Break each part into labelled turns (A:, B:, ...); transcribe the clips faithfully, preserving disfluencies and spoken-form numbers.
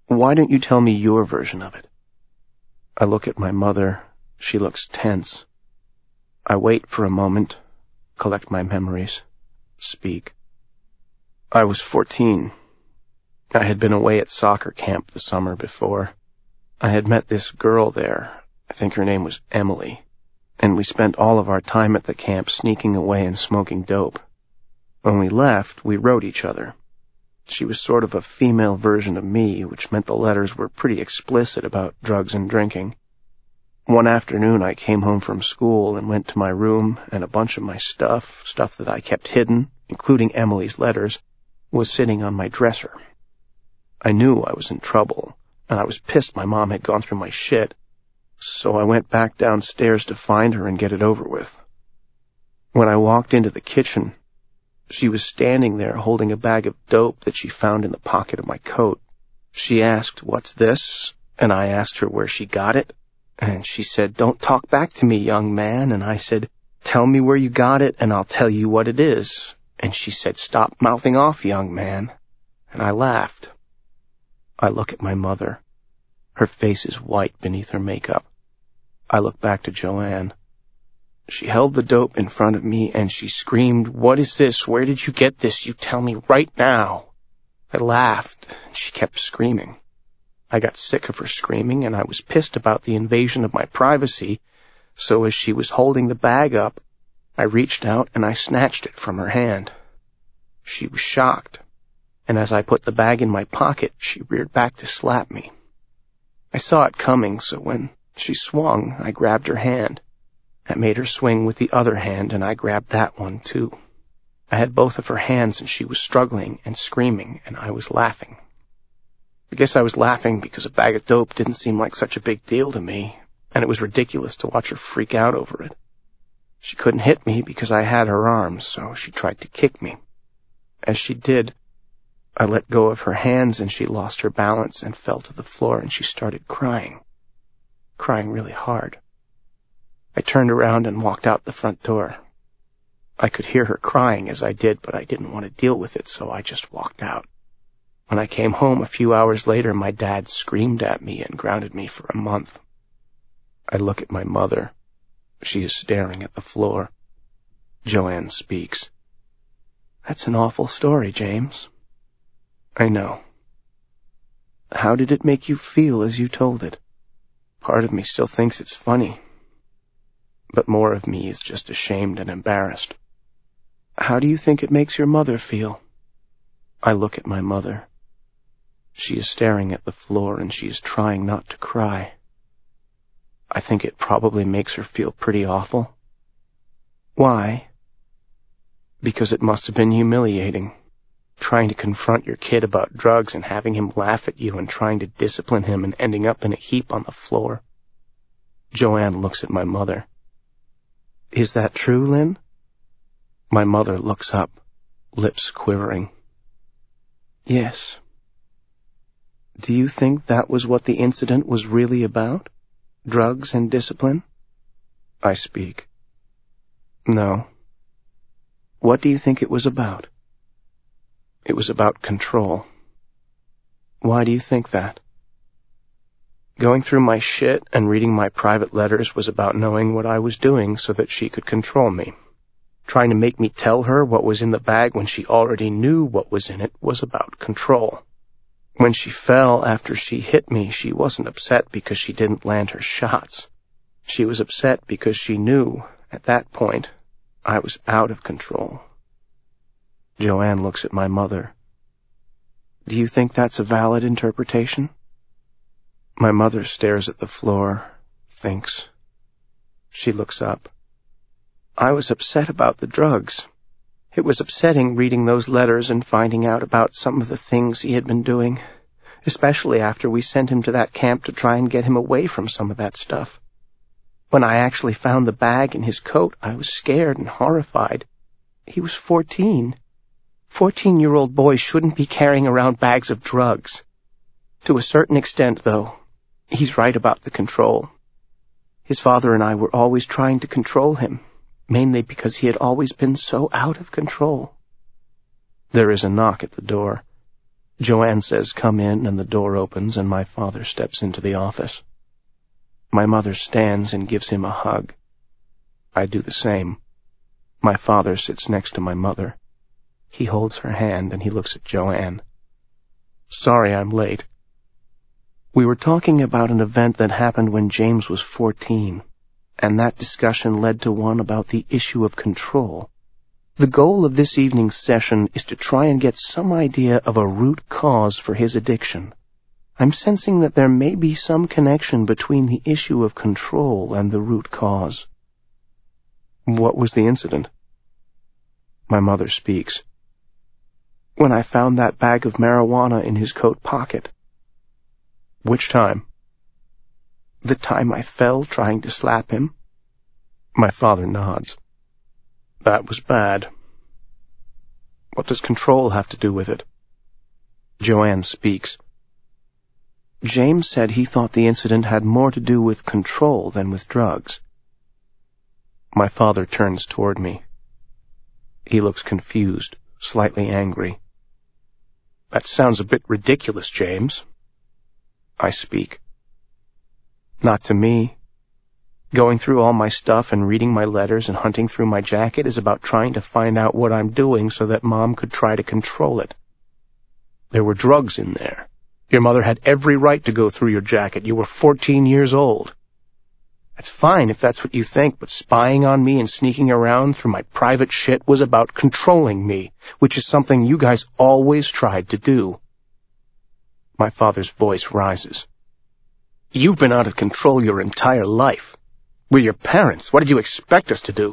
A: Why don't you tell me your version of it? I look at my mother. She looks tense. I wait for a moment, collect my memories, speak. I was fourteen. I had been away at soccer camp the summer before. I had met this girl there. I think her name was Emily. And we spent all of our time at the camp sneaking away and smoking dope. When we left, we wrote each other. She was sort of a female version of me, which meant the letters were pretty explicit about drugs and drinking. One afternoon, I came home from school and went to my room, and a bunch of my stuff, stuff that I kept hidden, including Emily's letters, was sitting on my dresser. I knew I was in trouble, and I was pissed my mom had gone through my shit, so I went back downstairs to find her and get it over with. When I walked into the kitchen, she was standing there holding a bag of dope that she found in the pocket of my coat. She asked, "What's this?" And I asked her where she got it. And she said, "Don't talk back to me, young man." And I said, "Tell me where you got it and I'll tell you what it is." And she said, "Stop mouthing off, young man." And I laughed. I look at my mother. Her face is white beneath her makeup. I look back to Joanne. She held the dope in front of me and she screamed, "What is this? Where did you get this? You tell me right now." I laughed and she kept screaming. I got sick of her screaming and I was pissed about the invasion of my privacy, so as she was holding the bag up, I reached out and I snatched it from her hand. She was shocked, and as I put the bag in my pocket, she reared back to slap me. I saw it coming, so when she swung, I grabbed her hand. I made her swing with the other hand, and I grabbed that one, too. I had both of her hands, and she was struggling and screaming, and I was laughing. I guess I was laughing because a bag of dope didn't seem like such a big deal to me, and it was ridiculous to watch her freak out over it. She couldn't hit me because I had her arms, so she tried to kick me. As she did, I let go of her hands, and she lost her balance and fell to the floor, and she started crying, crying really hard. I turned around and walked out the front door. I could hear her crying as I did, but I didn't want to deal with it, so I just walked out. When I came home a few hours later, my dad screamed at me and grounded me for a month. I look at my mother. She is staring at the floor. Joanne speaks. "That's an awful story, James." "I know." "How did it make you feel as you told it?" "Part of me still thinks it's funny, but more of me is just ashamed and embarrassed." "How do you think it makes your mother feel?" I look at my mother. She is staring at the floor and she is trying not to cry. I think it probably makes her feel pretty awful. "Why?" "Because it must have been humiliating, trying to confront your kid about drugs and having him laugh at you and trying to discipline him and ending up in a heap on the floor." Joanne looks at my mother. "Is that true, Lynn?" My mother looks up, lips quivering. "Yes." "Do you think that was what the incident was really about? Drugs and discipline?" I speak. "No." "What do you think it was about?" "It was about control." "Why do you think that?" Going through my shit and reading my private letters was about knowing what I was doing so that she could control me. Trying to make me tell her what was in the bag when she already knew what was in it was about control. When she fell after she hit me, she wasn't upset because she didn't land her shots. She was upset because she knew, at that point, I was out of control. Joanne looks at my mother. "Do you think that's a valid interpretation?" My mother stares at the floor, thinks. She looks up. "I was upset about the drugs. It was upsetting reading those letters and finding out about some of the things he had been doing, especially after we sent him to that camp to try and get him away from some of that stuff. When I actually found the bag in his coat, I was scared and horrified. He was fourteen. Fourteen-year-old boys shouldn't be carrying around bags of drugs. To a certain extent, though, he's right about the control. His father and I were always trying to control him, mainly because he had always been so out of control." There is a knock at the door. Joanne says, "Come in," and the door opens and my father steps into the office. My mother stands and gives him a hug. I do the same. My father sits next to my mother. He holds her hand and he looks at Joanne. "Sorry I'm late." We were talking about an event that happened when James was fourteen, and that discussion led to one about the issue of control. The goal of this evening's session is to try and get some idea of a root cause for his addiction. I'm sensing that there may be some connection between the issue of control and the root cause. What was the incident? My mother speaks. When I found that bag of marijuana in his coat pocket. Which time? The time I fell trying to slap him. My father nods. That was bad. What does control have to do with it? Joanne speaks. James said he thought the incident had more to do with control than with drugs. My father turns toward me. He looks confused, slightly angry. That sounds a bit ridiculous, James. I speak. Not to me. Going through all my stuff and reading my letters and hunting through my jacket is about trying to find out what I'm doing so that Mom could try to control it. There were drugs in there. Your mother had every right to go through your jacket. You were fourteen years old. That's fine if that's what you think, but spying on me and sneaking around through my private shit was about controlling me, which is something you guys always tried to do. My father's voice rises. You've been out of control your entire life. We're your parents. What did you expect us to do?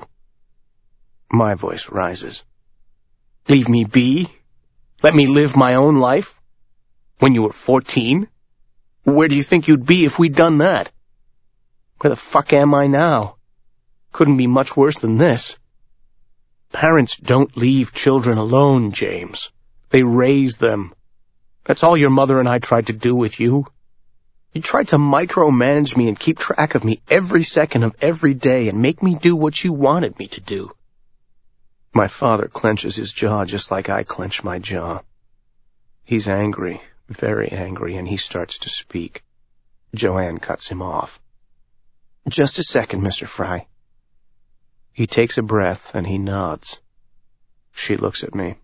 A: My voice rises. Leave me be? Let me live my own life? When you were fourteen? Where do you think you'd be if we'd done that? Where the fuck am I now? Couldn't be much worse than this. Parents don't leave children alone, James. They raise them. That's all your mother and I tried to do with you. You tried to micromanage me and keep track of me every second of every day and make me do what you wanted me to do. My father clenches his jaw just like I clench my jaw. He's angry, very angry, and he starts to speak. Joanne cuts him off. Just a second, Mister Fry. He takes a breath and he nods. She looks at me.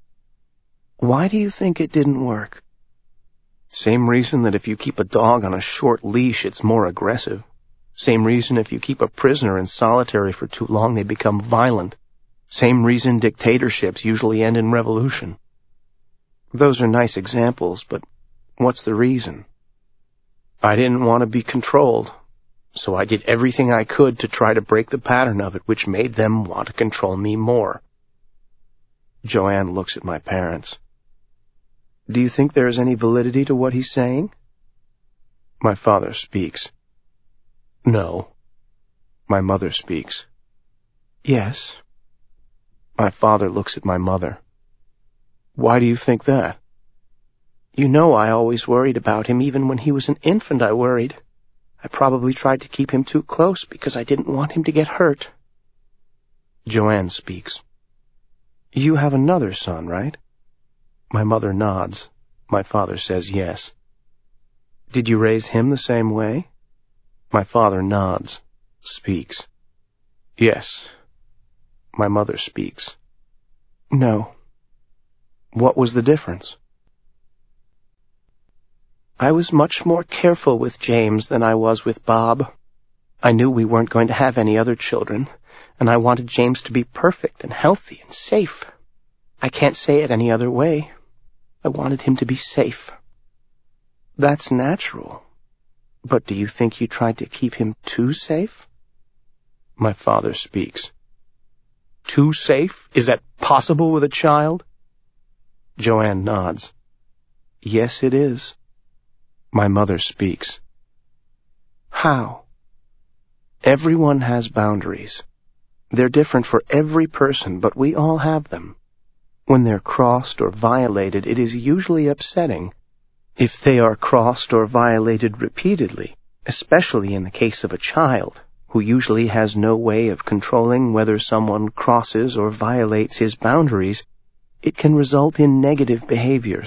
A: Why do you think it didn't work? Same reason that if you keep a dog on a short leash, it's more aggressive. Same reason if you keep a prisoner in solitary for too long, they become violent. Same reason dictatorships usually end in revolution. Those are nice examples, but what's the reason? I didn't want to be controlled, so I did everything I could to try to break the pattern of it, which made them want to control me more. Joanne looks at my parents. Do you think there is any validity to what he's saying? My father speaks. No. My mother speaks. Yes. My father looks at my mother. Why do you think that? You know I always worried about him. Even when he was an infant, I worried. I probably tried to keep him too close because I didn't want him to get hurt. Joanne speaks. You have another son, right? My mother nods. My father says yes. Did you raise him the same way? My father nods, speaks. Yes. My mother speaks. No. What was the difference? I was much more careful with James than I was with Bob. I knew we weren't going to have any other children, and I wanted James to be perfect and healthy and safe. I can't say it any other way. I wanted him to be safe. That's natural. But do you think you tried to keep him too safe? My father speaks. Too safe? Is that possible with a child? Joanne nods. Yes, it is. My mother speaks. How? Everyone has boundaries. They're different for every person, but we all have them. When they're crossed or violated, it is usually upsetting. If they are crossed or violated repeatedly, especially in the case of a child, who usually has no way of controlling whether someone crosses or violates his boundaries, it can result in negative behaviors,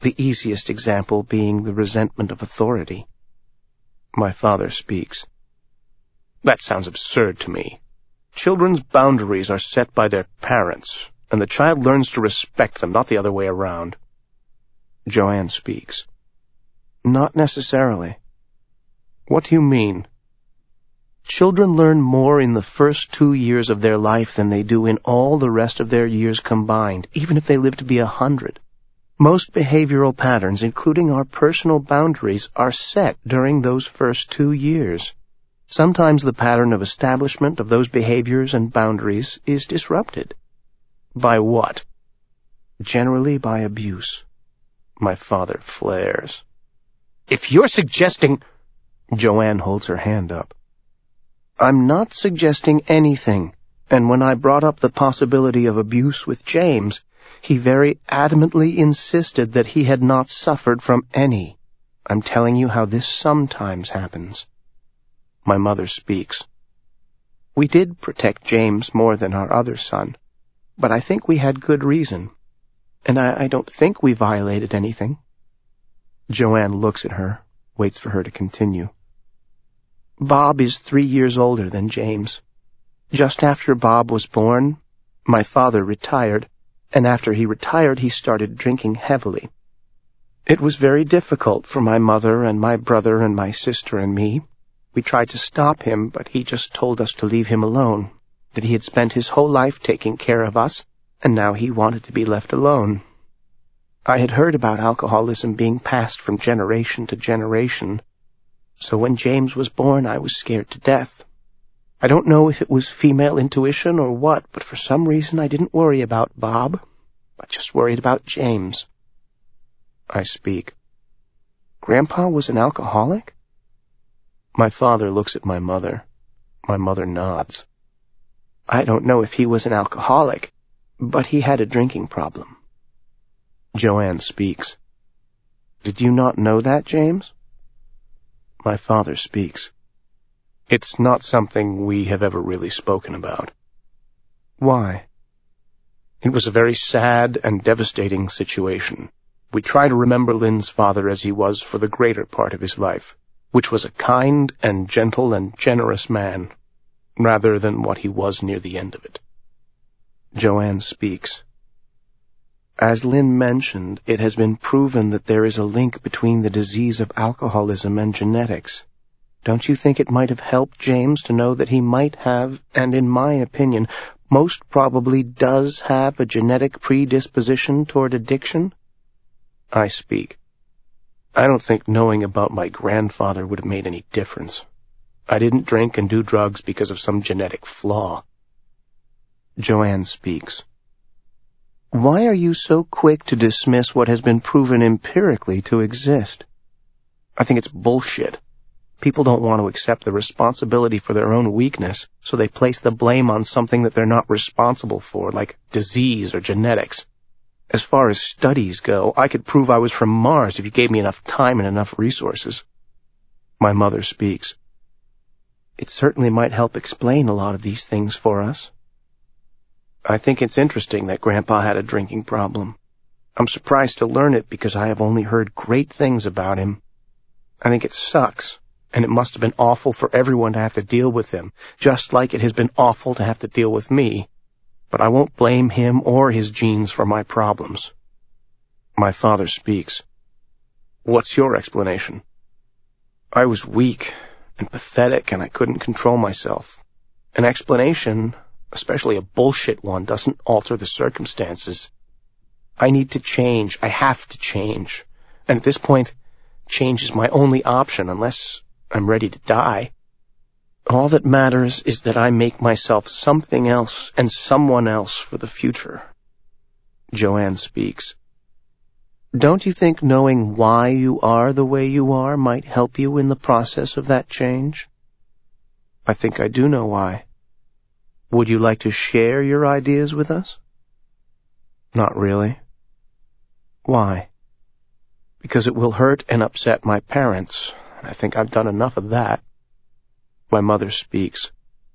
A: the easiest example being the resentment of authority. My father speaks. That sounds absurd to me. Children's boundaries are set by their parents, and the child learns to respect them, not the other way around. Joanne speaks. Not necessarily. What do you mean? Children learn more in the first two years of their life than they do in all the rest of their years combined, even if they live to be a hundred. Most behavioral patterns, including our personal boundaries, are set during those first two years. Sometimes the pattern of establishment of those behaviors and boundaries is disrupted. By what? Generally by abuse. My father flares. If you're suggesting... Joanne holds her hand up. I'm not suggesting anything, and when I brought up the possibility of abuse with James, he very adamantly insisted that he had not suffered from any. I'm telling you how this sometimes happens. My mother speaks. We did protect James more than our other son, but I think we had good reason, and I, I don't think we violated anything. Joanne looks at her, waits for her to continue. Bob is three years older than James. Just after Bob was born, my father retired, and after he retired he started drinking heavily. It was very difficult for my mother and my brother and my sister and me. We tried to stop him, but he just told us to leave him alone, that he had spent his whole life taking care of us, and now he wanted to be left alone. I had heard about alcoholism being passed from generation to generation, so when James was born I was scared to death. I don't know if it was female intuition or what, but for some reason I didn't worry about Bob. I just worried about James. I speak. Grandpa was an alcoholic? My father looks at my mother. My mother nods. I don't know if he was an alcoholic, but he had a drinking problem. Joanne speaks. Did you not know that, James? My father speaks. It's not something we have ever really spoken about. Why? It was a very sad and devastating situation. We try to remember Lynn's father as he was for the greater part of his life, which was a kind and gentle and generous man, rather than what he was near the end of it. Joanne speaks. As Lynn mentioned, it has been proven that there is a link between the disease of alcoholism and genetics. Don't you think it might have helped James to know that he might have, and in my opinion, most probably does have a genetic predisposition toward addiction? I speak. I don't think knowing about my grandfather would have made any difference. I didn't drink and do drugs because of some genetic flaw. Joanne speaks. Why are you so quick to dismiss what has been proven empirically to exist? I think it's bullshit. People don't want to accept the responsibility for their own weakness, so they place the blame on something that they're not responsible for, like disease or genetics. As far as studies go, I could prove I was from Mars if you gave me enough time and enough resources. My mother speaks. It certainly might help explain a lot of these things for us. I think it's interesting that Grandpa had a drinking problem. I'm surprised to learn it because I have only heard great things about him. I think it sucks, and it must have been awful for everyone to have to deal with him, just like it has been awful to have to deal with me. But I won't blame him or his genes for my problems. My father speaks. What's your explanation? I was weak and pathetic, and I couldn't control myself. An explanation, especially a bullshit one, doesn't alter the circumstances. I need to change. I have to change. And at this point, change is my only option unless I'm ready to die. All that matters is that I make myself something else and someone else for the future. Joanne speaks. Don't you think knowing why you are the way you are might help you in the process of that change? I think I do know why. Would you like to share your ideas with us? Not really. Why? Because it will hurt and upset my parents, and I think I've done enough of that. My mother speaks.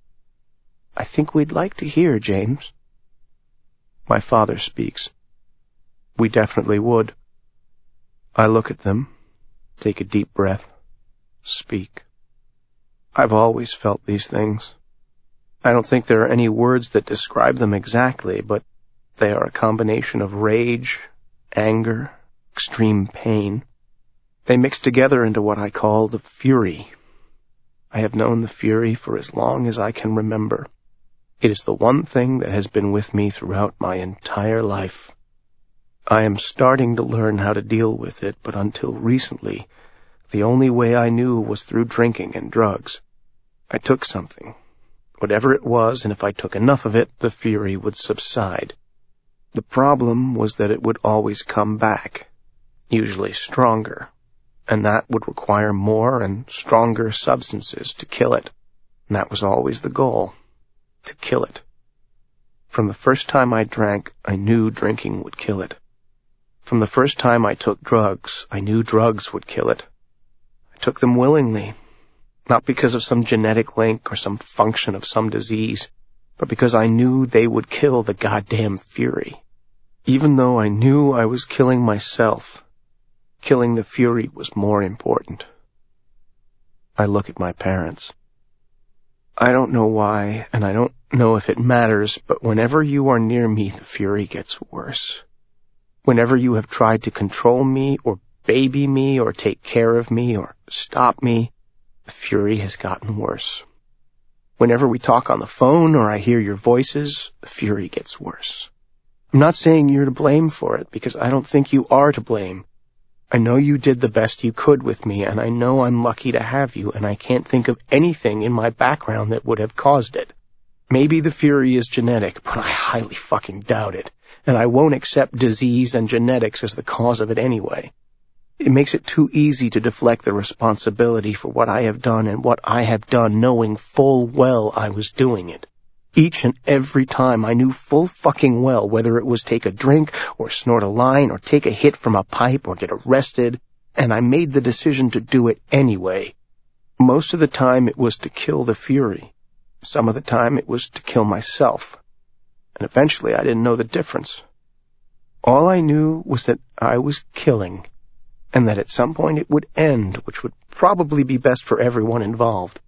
A: I think we'd like to hear, James. My father speaks. We definitely would. I look at them, take a deep breath, speak. I've always felt these things. I don't think there are any words that describe them exactly, but they are a combination of rage, anger, extreme pain. They mix together into what I call the fury. I have known the fury for as long as I can remember. It is the one thing that has been with me throughout my entire life. I am starting to learn how to deal with it, but until recently, the only way I knew was through drinking and drugs. I took something, whatever it was, and if I took enough of it, the fury would subside. The problem was that it would always come back, usually stronger, and that would require more and stronger substances to kill it. And that was always the goal, to kill it. From the first time I drank, I knew drinking would kill it. From the first time I took drugs, I knew drugs would kill it. I took them willingly, not because of some genetic link or some function of some disease, but because I knew they would kill the goddamn fury. Even though I knew I was killing myself, killing the fury was more important. I look at my parents. I don't know why, and I don't know if it matters, but whenever you are near me, the fury gets worse. Whenever you have tried to control me or baby me or take care of me or stop me, the fury has gotten worse. Whenever we talk on the phone or I hear your voices, the fury gets worse. I'm not saying you're to blame for it, because I don't think you are to blame. I know you did the best you could with me, and I know I'm lucky to have you, and I can't think of anything in my background that would have caused it. Maybe the fury is genetic, but I highly fucking doubt it, and I won't accept disease and genetics as the cause of it anyway. It makes it too easy to deflect the responsibility for what I have done and what I have done knowing full well I was doing it. Each and every time I knew full fucking well whether it was take a drink or snort a line or take a hit from a pipe or get arrested, and I made the decision to do it anyway. Most of the time it was to kill the fury. Some of the time it was to kill myself. And eventually I didn't know the difference. All I knew was that I was killing, and that at some point it would end, which would probably be best for everyone involved.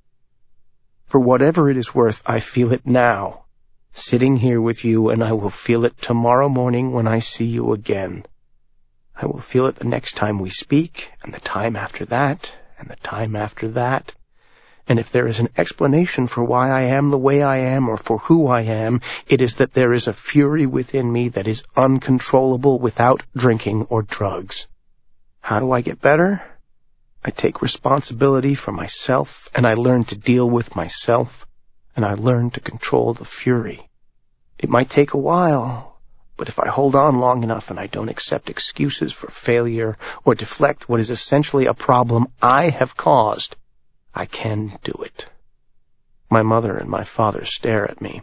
A: For whatever it is worth, I feel it now, sitting here with you, and I will feel it tomorrow morning when I see you again. I will feel it the next time we speak, and the time after that, and the time after that. And if there is an explanation for why I am the way I am or for who I am, it is that there is a fury within me that is uncontrollable without drinking or drugs. How do I get better? I take responsibility for myself, and I learn to deal with myself, and I learn to control the fury. It might take a while, but if I hold on long enough and I don't accept excuses for failure or deflect what is essentially a problem I have caused, I can do it. My mother and my father stare at me.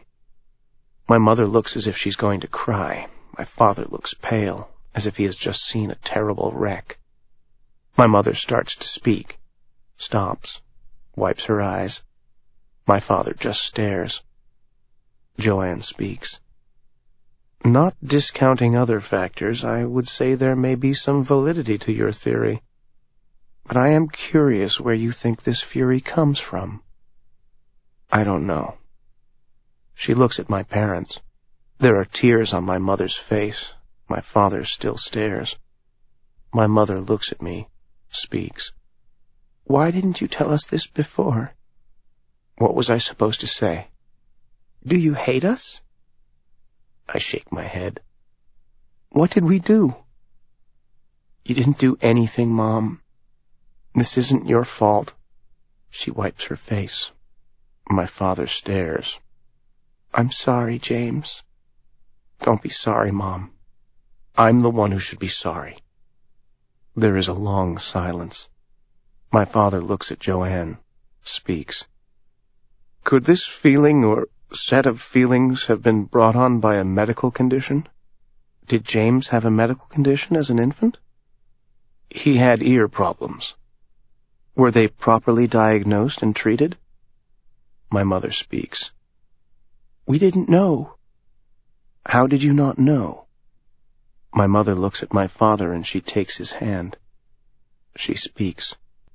A: My mother looks as if she's going to cry. My father looks pale, as if he has just seen a terrible wreck. My mother starts to speak, stops, wipes her eyes. My father just stares. Joanne speaks. Not discounting other factors, I would say there may be some validity to your theory. But I am curious where you think this fury comes from. I don't know. She looks at my parents. There are tears on my mother's face. My father still stares. My mother looks at me, speaks. Why didn't you tell us this before? What was I supposed to say? Do you hate us? I shake my head. What did we do? You didn't do anything, Mom. This isn't your fault. She wipes her face. My father stares. I'm sorry, James. Don't be sorry, Mom. I'm the one who should be sorry. There is a long silence. My father looks at Joanne, speaks. Could this feeling or set of feelings have been brought on by a medical condition? Did James have a medical condition as an infant? He had ear problems. Were they properly diagnosed and treated? My mother speaks. We didn't know. How did you not know? My mother looks at my father and she takes his hand. She speaks.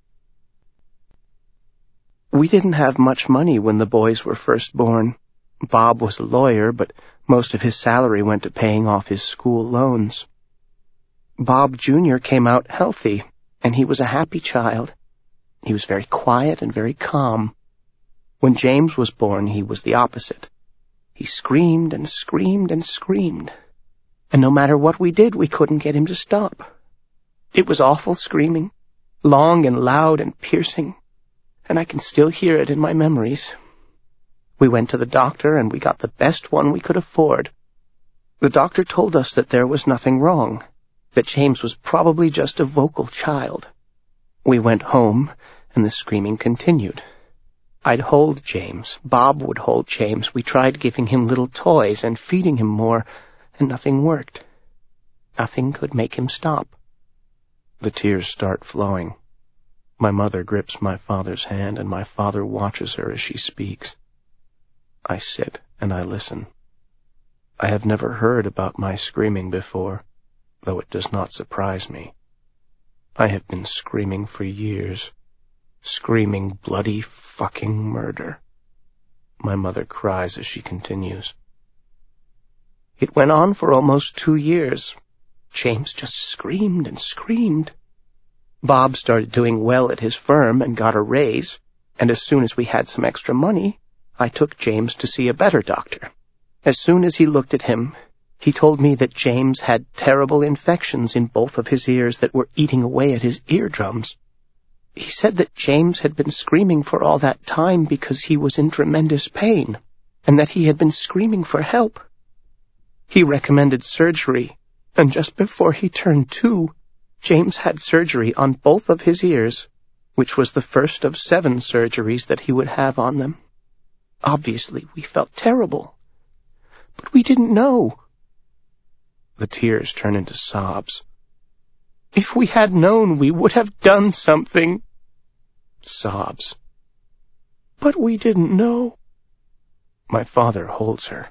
A: We didn't have much money when the boys were first born. Bob was a lawyer, but most of his salary went to paying off his school loans. Bob Junior came out healthy, and he was a happy child. He was very quiet and very calm. When James was born, he was the opposite. He screamed and screamed and screamed, and no matter what we did, we couldn't get him to stop. It was awful screaming, long and loud and piercing, and I can still hear it in my memories. We went to the doctor, and we got the best one we could afford. The doctor told us that there was nothing wrong, that James was probably just a vocal child. We went home, and the screaming continued. I'd hold James. Bob would hold James. We tried giving him little toys and feeding him more, and nothing worked. Nothing could make him stop. The tears start flowing. My mother grips my father's hand, and my father watches her as she speaks. I sit and I listen. I have never heard about my screaming before, though it does not surprise me. I have been screaming for years, screaming bloody fucking murder. My mother cries as she continues. It went on for almost two years. James just screamed and screamed. Bob started doing well at his firm and got a raise, and as soon as we had some extra money, I took James to see a better doctor. As soon as he looked at him, he told me that James had terrible infections in both of his ears that were eating away at his eardrums. He said that James had been screaming for all that time because he was in tremendous pain, and that he had been screaming for help. He recommended surgery, and just before he turned two, James had surgery on both of his ears, which was the first of seven surgeries that he would have on them. Obviously, we felt terrible, but we didn't know. The tears turn into sobs. If we had known, we would have done something. Sobs. But we didn't know. My father holds her.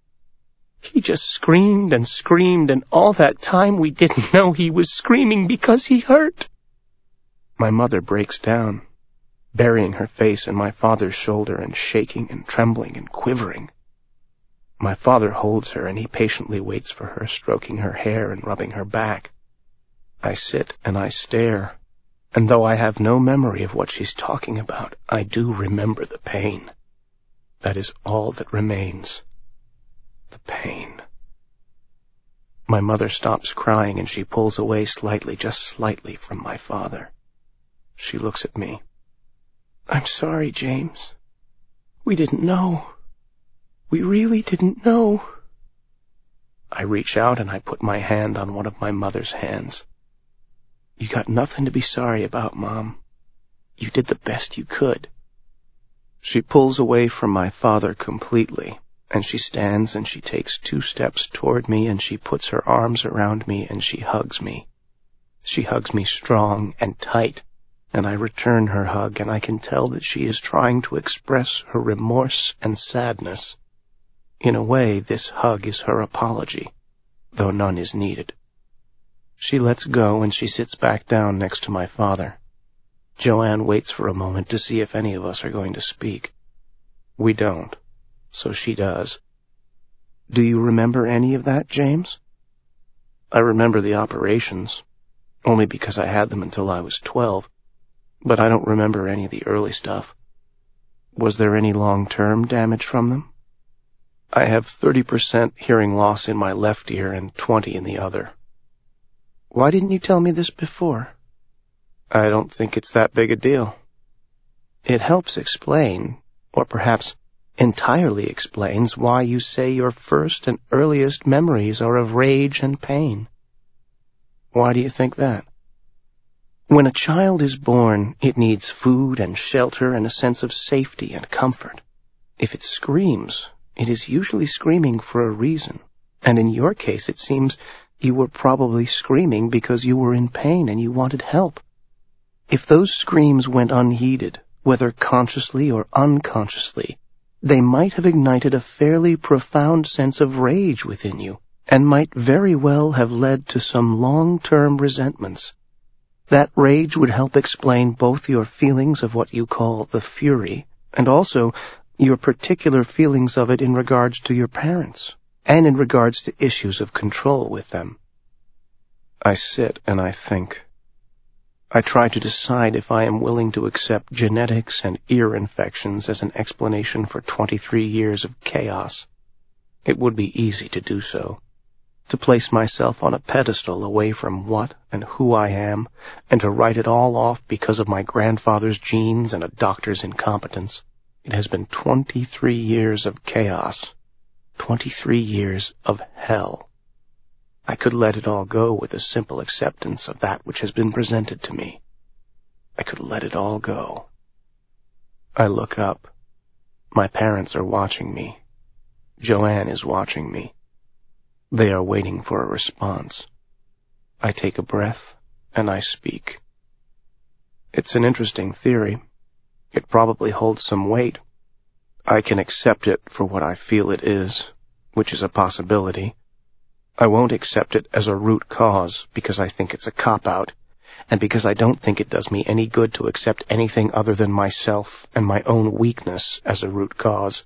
A: He just screamed and screamed, and all that time we didn't know he was screaming because he hurt. My mother breaks down, burying her face in my father's shoulder and shaking and trembling and quivering. My father holds her, and he patiently waits for her, stroking her hair and rubbing her back. I sit and I stare, and though I have no memory of what she's talking about, I do remember the pain. That is all that remains. The pain. My mother stops crying, and she pulls away slightly, just slightly, from my father. She looks at me. I'm sorry, James. We didn't know. We really didn't know. I reach out and I put my hand on one of my mother's hands. You got nothing to be sorry about, Mom. You did the best you could. She pulls away from my father completely, and she stands and she takes two steps toward me, and she puts her arms around me and she hugs me. She hugs me strong and tight, and I return her hug, and I can tell that she is trying to express her remorse and sadness. In a way, this hug is her apology, though none is needed. She lets go and she sits back down next to my father. Joanne waits for a moment to see if any of us are going to speak. We don't, so she does. Do you remember any of that, James? I remember the operations, only because I had them until I was twelve, but I don't remember any of the early stuff. Was there any long-term damage from them? I have thirty percent hearing loss in my left ear and twenty in the other. Why didn't you tell me this before? I don't think it's that big a deal. It helps explain, or perhaps entirely explains, why you say your first and earliest memories are of rage and pain. Why do you think that? When a child is born, it needs food and shelter and a sense of safety and comfort. If it screams, it is usually screaming for a reason, and in your case it seems you were probably screaming because you were in pain and you wanted help. If those screams went unheeded, whether consciously or unconsciously, they might have ignited a fairly profound sense of rage within you, and might very well have led to some long-term resentments. That rage would help explain both your feelings of what you call the fury, and also your particular feelings of it in regards to your parents, and in regards to issues of control with them. I sit and I think. I try to decide if I am willing to accept genetics and ear infections as an explanation for twenty-three years of chaos. It would be easy to do so, to place myself on a pedestal away from what and who I am, and to write it all off because of my grandfather's genes and a doctor's incompetence. It has been twenty-three years of chaos, twenty-three years of hell. I could let it all go with a simple acceptance of that which has been presented to me. I could let it all go. I look up. My parents are watching me. Joanne is watching me. They are waiting for a response. I take a breath, and I speak. It's an interesting theory. It probably holds some weight. I can accept it for what I feel it is, which is a possibility. I won't accept it as a root cause because I think it's a cop-out, and because I don't think it does me any good to accept anything other than myself and my own weakness as a root cause.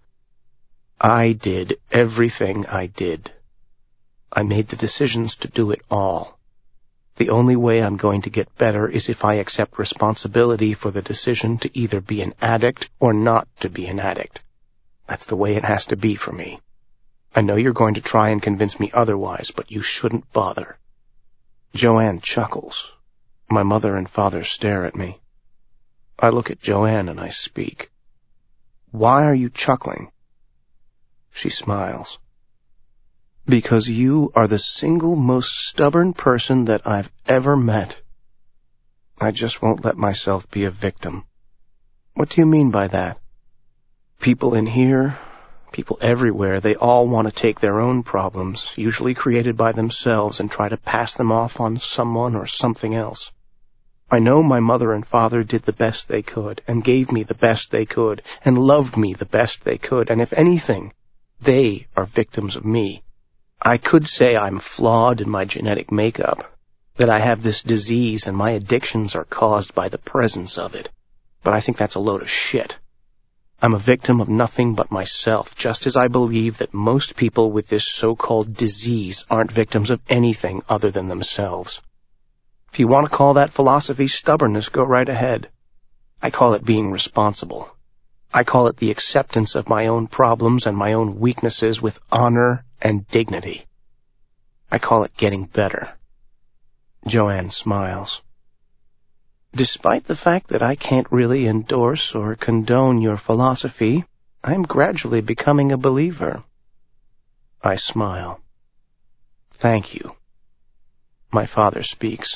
A: I did everything I did. I made the decisions to do it all. The only way I'm going to get better is if I accept responsibility for the decision to either be an addict or not to be an addict. That's the way it has to be for me. I know you're going to try and convince me otherwise, but you shouldn't bother. Joanne chuckles. My mother and father stare at me. I look at Joanne and I speak. Why are you chuckling? She smiles. Because you are the single most stubborn person that I've ever met. I just won't let myself be a victim. What do you mean by that? People in here, people everywhere, they all want to take their own problems, usually created by themselves, and try to pass them off on someone or something else. I know my mother and father did the best they could, and gave me the best they could, and loved me the best they could, and if anything, they are victims of me. I could say I'm flawed in my genetic makeup, that I have this disease and my addictions are caused by the presence of it, but I think that's a load of shit. I'm a victim of nothing but myself, just as I believe that most people with this so-called disease aren't victims of anything other than themselves. If you want to call that philosophy stubbornness, go right ahead. I call it being responsible. I call it the acceptance of my own problems and my own weaknesses with honor and dignity. I call it getting better. Joanne smiles. Despite the fact that I can't really endorse or condone your philosophy, I'm gradually becoming a believer. I smile. Thank you. My father speaks.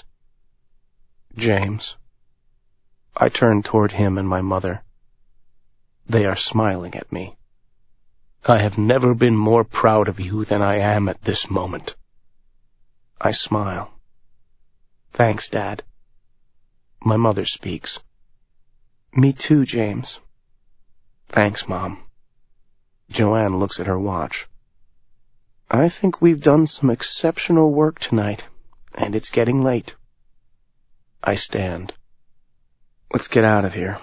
A: James. I turn toward him and my mother. They are smiling at me. I have never been more proud of you than I am at this moment. I smile. Thanks, Dad. My mother speaks. Me too, James. Thanks, Mom. Joanne looks at her watch. I think we've done some exceptional work tonight, and it's getting late. I stand. Let's get out of here.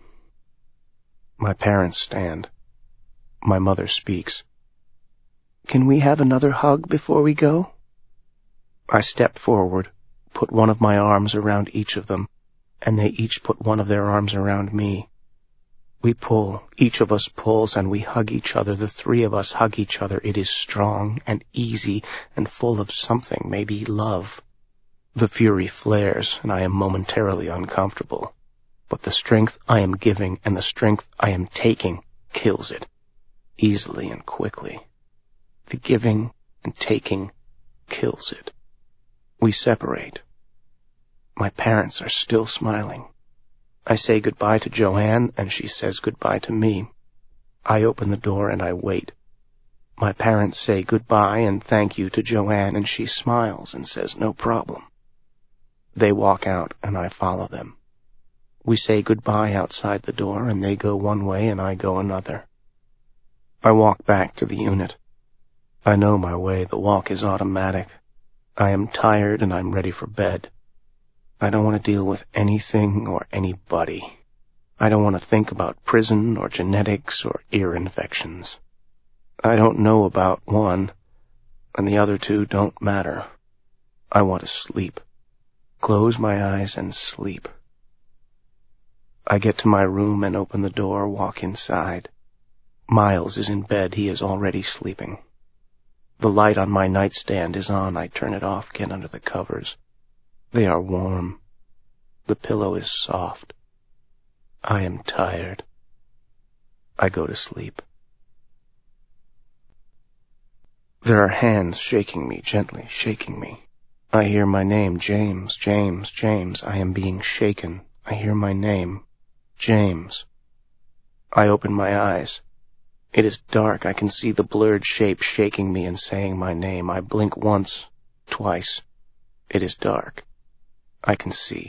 A: My parents stand. My mother speaks. Can we have another hug before we go? I step forward, put one of my arms around each of them, and they each put one of their arms around me. We pull, each of us pulls, and we hug each other. The three of us hug each other. It is strong and easy and full of something, maybe love. The fury flares, and I am momentarily uncomfortable. But the strength I am giving and the strength I am taking kills it, easily and quickly. The giving and taking kills it. We separate. My parents are still smiling. I say goodbye to Joanne, and she says goodbye to me. I open the door and I wait. My parents say goodbye and thank you to Joanne, and she smiles and says no problem. They walk out, and I follow them. We say goodbye outside the door, and they go one way and I go another. I walk back to the unit. I know my way. The walk is automatic. I am tired and I'm ready for bed. I don't want to deal with anything or anybody. I don't want to think about prison or genetics or ear infections. I don't know about one, and the other two don't matter. I want to sleep. Close my eyes and sleep. I get to my room and open the door, walk inside. Miles is in bed. He is already sleeping. The light on my nightstand is on. I turn it off, get under the covers. They are warm. The pillow is soft. I am tired. I go to sleep. There are hands shaking me, gently shaking me. I hear my name, James, James, James. I am being shaken. I hear my name, James. I open my eyes. It is dark. I can see the blurred shape shaking me and saying my name. I blink once, twice. It is dark. I can see.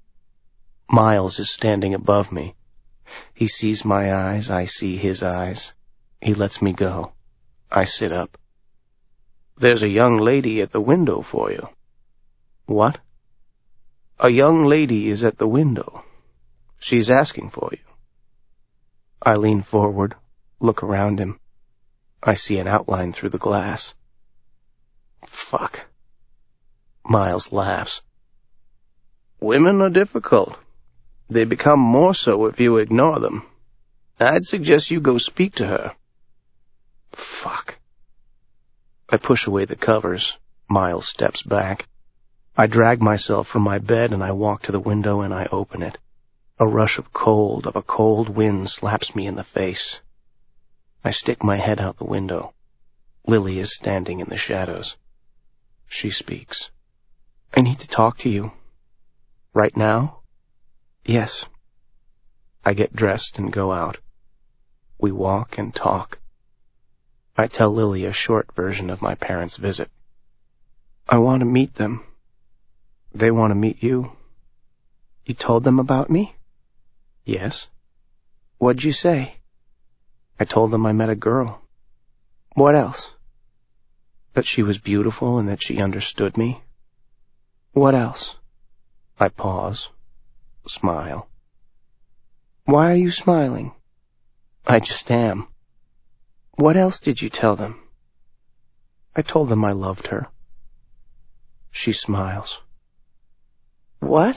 A: Miles is standing above me. He sees my eyes. I see his eyes. He lets me go. I sit up. There's a young lady at the window for you. What? A young lady is at the window. She's asking for you. I lean forward, look around him. I see an outline through the glass. Fuck. Miles laughs. Women are difficult. They become more so if you ignore them. I'd suggest you go speak to her. Fuck. I push away the covers. Miles steps back. I drag myself from my bed and I walk to the window and I open it. A rush of cold, of a cold wind slaps me in the face. I stick my head out the window. Lily is standing in the shadows. She speaks. I need to talk to you. Right now? Yes. I get dressed and go out. We walk and talk. I tell Lily a short version of my parents' visit. I want to meet them. They want to meet you. You told them about me? Yes. What'd you say? I told them I met a girl. What else? That she was beautiful and that she understood me. What else? I pause, smile. Why are you smiling? I just am. What else did you tell them? I told them I loved her. She smiles. What?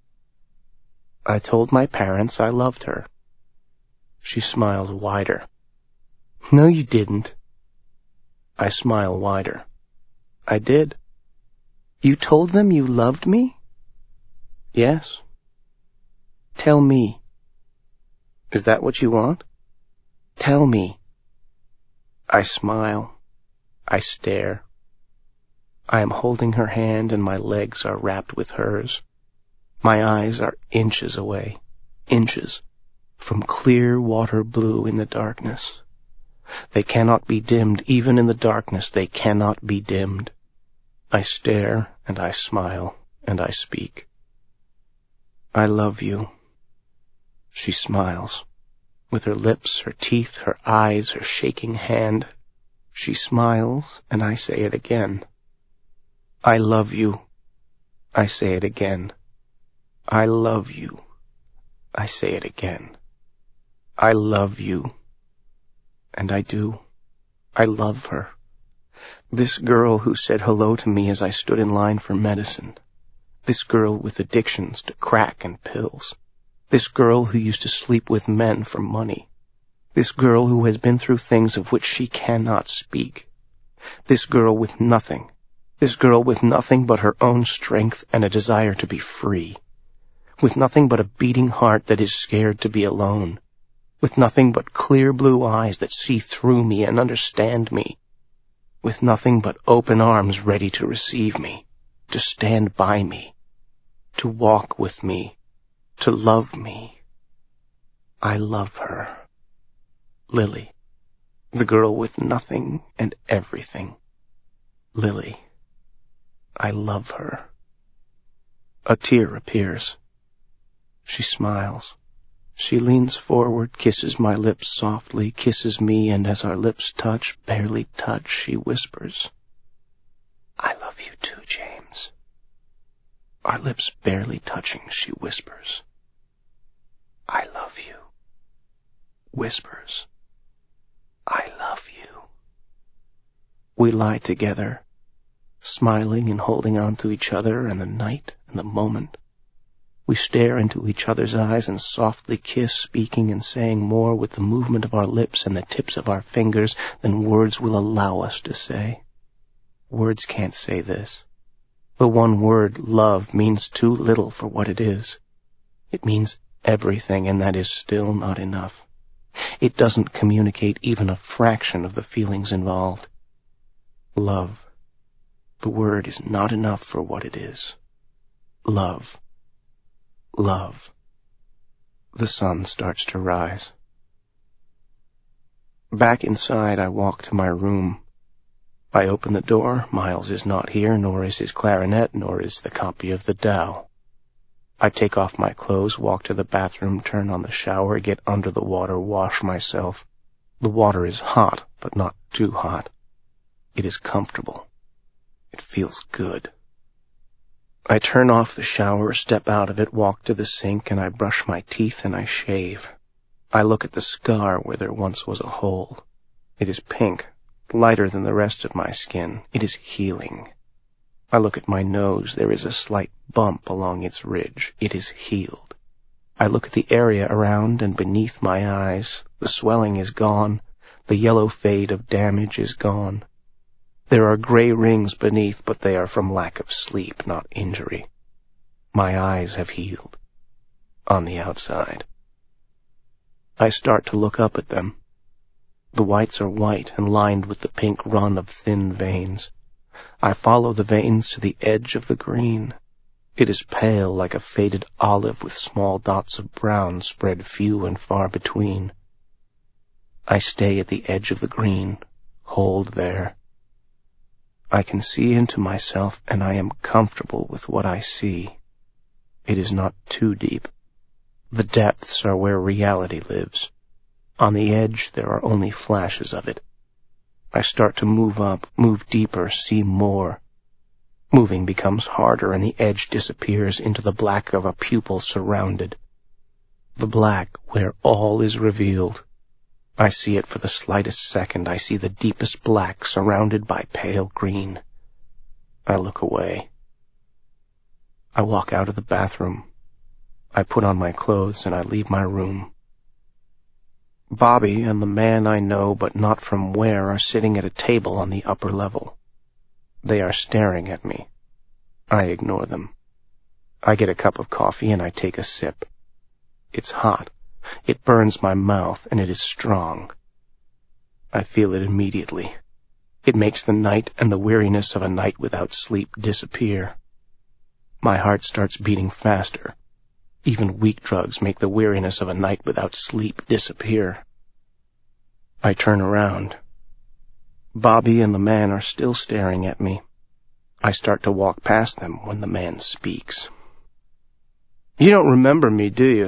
A: I told my parents I loved her. She smiles wider. No, you didn't. I smile wider. I did. You told them you loved me? Yes. Tell me. Is that what you want? Tell me. I smile. I stare. I am holding her hand and my legs are wrapped with hers. My eyes are inches away, inches, from clear water blue in the darkness. They cannot be dimmed. Even in the darkness, they cannot be dimmed. I stare and I smile and I speak. I love you. She smiles. With her lips, her teeth, her eyes, her shaking hand. She smiles and I say it again. I love you. I say it again. I love you. I say it again. I love you. And I do. I love her. This girl who said hello to me as I stood in line for medicine. This girl with addictions to crack and pills. This girl who used to sleep with men for money. This girl who has been through things of which she cannot speak. This girl with nothing. This girl with nothing but her own strength and a desire to be free. With nothing but a beating heart that is scared to be alone. With nothing but clear blue eyes that see through me and understand me. With nothing but open arms ready to receive me, to stand by me, to walk with me, to love me. I love her. Lily, the girl with nothing and everything. Lily, I love her. A tear appears. She smiles. She leans forward, kisses my lips softly, kisses me, and as our lips touch, barely touch, she whispers, I love you too, James. Our lips barely touching, she whispers, "I love you." Whispers, "I love you." We lie together, smiling and holding on to each other and the night and the moment. We stare into each other's eyes and softly kiss, speaking and saying more with the movement of our lips and the tips of our fingers than words will allow us to say. Words can't say this. The one word, love, means too little for what it is. It means everything, and that is still not enough. It doesn't communicate even a fraction of the feelings involved. Love. The word is not enough for what it is. Love. Love. The sun starts to rise. Back inside, I walk to my room. I open the door. Miles is not here, nor is his clarinet, nor is the copy of the Tao. I take off my clothes, walk to the bathroom, turn on the shower, get under the water, wash myself. The water is hot, but not too hot. It is comfortable. It feels good. I turn off the shower, step out of it, walk to the sink, and I brush my teeth and I shave. I look at the scar where there once was a hole. It is pink, lighter than the rest of my skin. It is healing. I look at my nose. There is a slight bump along its ridge. It is healed. I look at the area around and beneath my eyes. The swelling is gone. The yellow fade of damage is gone. There are gray rings beneath, but they are from lack of sleep, not injury. My eyes have healed. On the outside. I start to look up at them. The whites are white and lined with the pink run of thin veins. I follow the veins to the edge of the green. It is pale like a faded olive with small dots of brown spread few and far between. I stay at the edge of the green, hold there. I can see into myself, and I am comfortable with what I see. It is not too deep. The depths are where reality lives. On the edge, there are only flashes of it. I start to move up, move deeper, see more. Moving becomes harder, and the edge disappears into the black of a pupil surrounded. The black where all is revealed. I see it for the slightest second. I see the deepest black surrounded by pale green. I look away. I walk out of the bathroom. I put on my clothes and I leave my room. Bobby and the man I know but not from where are sitting at a table on the upper level. They are staring at me. I ignore them. I get a cup of coffee and I take a sip. It's hot. It burns my mouth, and it is strong. I feel it immediately. It makes the night and the weariness of a night without sleep disappear. My heart starts beating faster. Even weak drugs make the weariness of a night without sleep disappear. I turn around. Bobby and the man are still staring at me. I start to walk past them when the man speaks. "You don't remember me, do you?"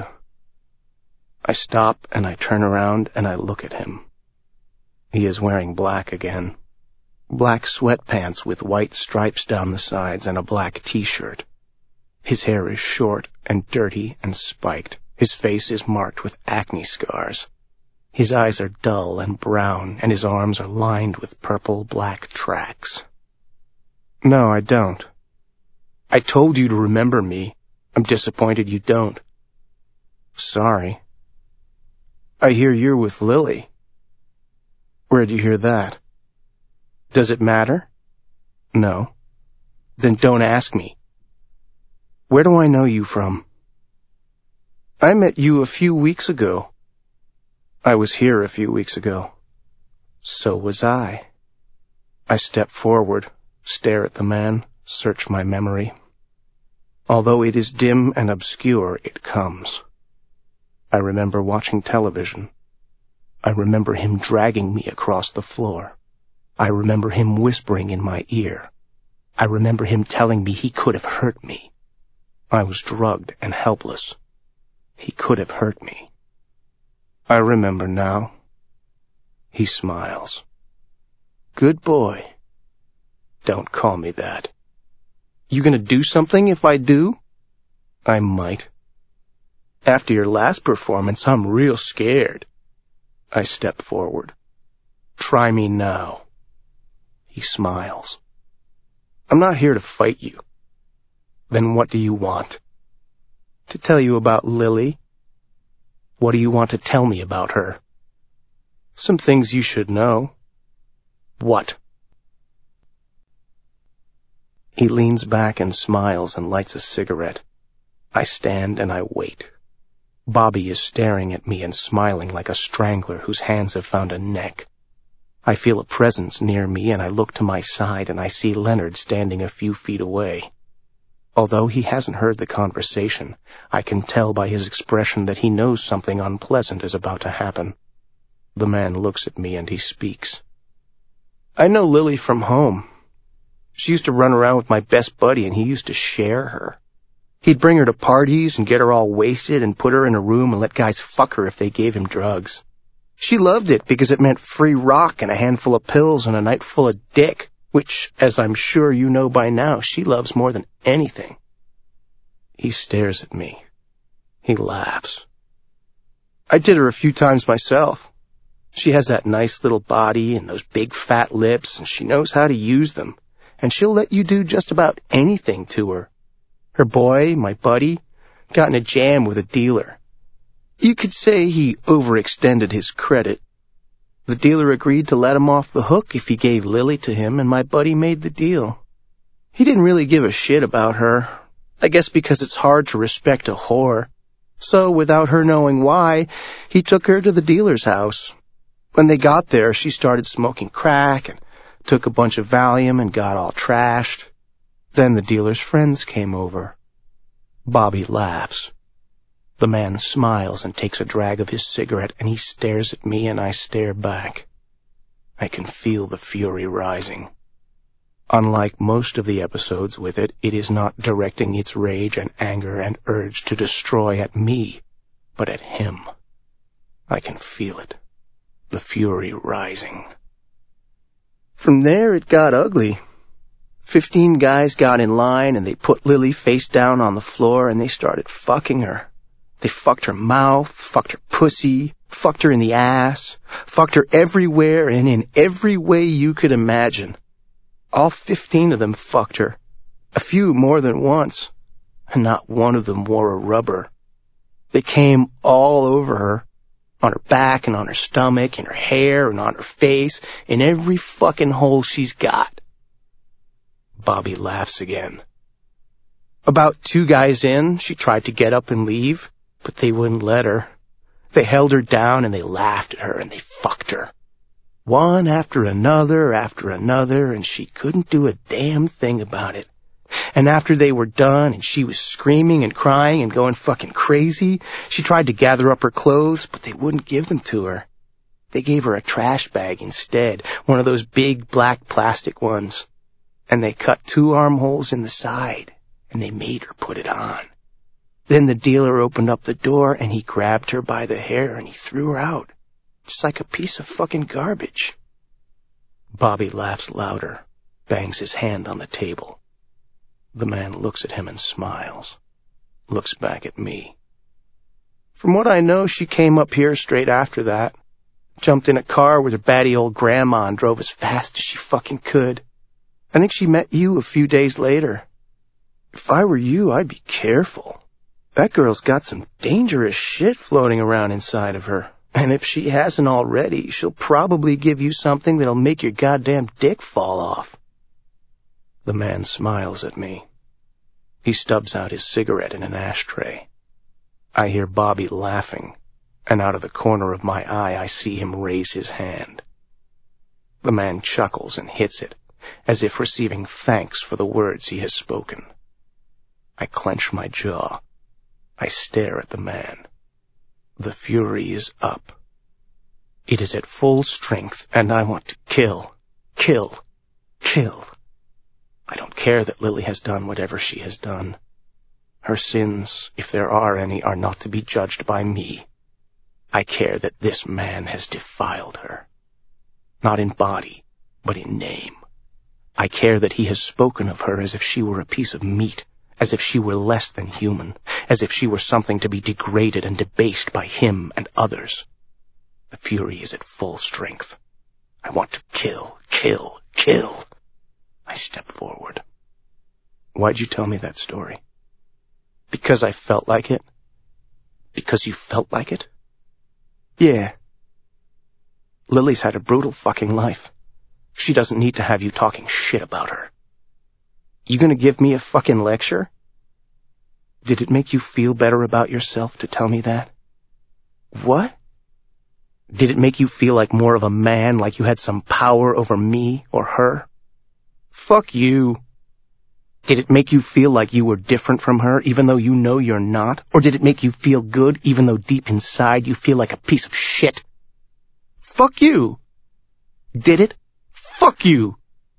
A: I stop and I turn around and I look at him. He is wearing black again. Black sweatpants with white stripes down the sides and a black t-shirt. His hair is short and dirty and spiked. His face is marked with acne scars. His eyes are dull and brown, and his arms are lined with purple-black tracks. "No, I don't." "I told you to remember me. I'm disappointed you don't." "Sorry." "I hear you're with Lily." "Where'd you hear that?" "Does it matter?" "No." "Then don't ask me." "Where do I know you from?" "I met you a few weeks ago." "I was here a few weeks ago." "So was I." I step forward, stare at the man, search my memory. Although it is dim and obscure, it comes. I remember watching television. I remember him dragging me across the floor. I remember him whispering in my ear. I remember him telling me he could have hurt me. I was drugged and helpless. He could have hurt me. I remember now. He smiles. "Good boy." "Don't call me that." You gonna do something if I do? I might. After your last performance, I'm real scared. I step forward. Try me now. He smiles. I'm not here to fight you. Then what do you want? To tell you about Lily. What do you want to tell me about her? Some things you should know. What? He leans back and smiles and lights a cigarette. I stand and I wait. Bobby is staring at me and smiling like a strangler whose hands have found a neck. I feel a presence near me and I look to my side and I see Leonard standing a few feet away. Although he hasn't heard the conversation, I can tell by his expression that he knows something unpleasant is about to happen. The man looks at me and he speaks. I know Lily from home. She used to run around with my best buddy and he used to share her. He'd bring her to parties and get her all wasted and put her in a room and let guys fuck her if they gave him drugs. She loved it because it meant free rock and a handful of pills and a night full of dick, which, as I'm sure you know by now, she loves more than anything. He stares at me. He laughs. I did her a few times myself. She has that nice little body and those big fat lips, and she knows how to use them, and she'll let you do just about anything to her. Her boy, my buddy, got in a jam with a dealer. You could say he overextended his credit. The dealer agreed to let him off the hook if he gave Lily to him, and my buddy made the deal. He didn't really give a shit about her, I guess because it's hard to respect a whore. So, without her knowing why, he took her to the dealer's house. When they got there, she started smoking crack and took a bunch of Valium and got all trashed. Then the dealer's friends came over. Bobby laughs. The man smiles and takes a drag of his cigarette, and he stares at me and I stare back. I can feel the fury rising. Unlike most of the episodes with it, it is not directing its rage and anger and urge to destroy at me, but at him. I can feel it. The fury rising. From there it got ugly. Fifteen guys got in line and they put Lily face down on the floor and they started fucking her. They fucked her mouth, fucked her pussy, fucked her in the ass, fucked her everywhere and in every way you could imagine. All fifteen of them fucked her, a few more than once, and not one of them wore a rubber. They came all over her, on her back and on her stomach, in her hair and on her face, in every fucking hole she's got. Bobby laughs again. About two guys in, she tried to get up and leave, but they wouldn't let her. They held her down and they laughed at her and they fucked her. One after another after another, and she couldn't do a damn thing about it. And after they were done and she was screaming and crying and going fucking crazy, she tried to gather up her clothes, but they wouldn't give them to her. They gave her a trash bag instead, one of those big black plastic ones. And they cut two armholes in the side, and they made her put it on. Then the dealer opened up the door, and he grabbed her by the hair, and he threw her out, just like a piece of fucking garbage. Bobby laughs louder, bangs his hand on the table. The man looks at him and smiles, looks back at me. From what I know, she came up here straight after that, jumped in a car with her batty old grandma and drove as fast as she fucking could. I think she met you a few days later. If I were you, I'd be careful. That girl's got some dangerous shit floating around inside of her. And if she hasn't already, she'll probably give you something that'll make your goddamn dick fall off. The man smiles at me. He stubs out his cigarette in an ashtray. I hear Bobby laughing, and out of the corner of my eye I see him raise his hand. The man chuckles and hits it, as if receiving thanks for the words he has spoken. I clench my jaw. I stare at the man. The fury is up. It is at full strength, and I want to kill, kill, kill. I don't care that Lily has done whatever she has done. Her sins, if there are any, are not to be judged by me. I care that this man has defiled her. Not in body, but in name. I care that he has spoken of her as if she were a piece of meat, as if she were less than human, as if she were something to be degraded and debased by him and others. The fury is at full strength. I want to kill, kill, kill. I step forward. Why'd you tell me that story? Because I felt like it? Because you felt like it? Yeah. Lily's had a brutal fucking life. She doesn't need to have you talking shit about her. You gonna give me a fucking lecture? Did it make you feel better about yourself to tell me that? What? Did it make you feel like more of a man, like you had some power over me or her? Fuck you. Did it make you feel like you were different from her, even though you know you're not? Or did it make you feel good, even though deep inside you feel like a piece of shit? Fuck you. Did it? Fuck you.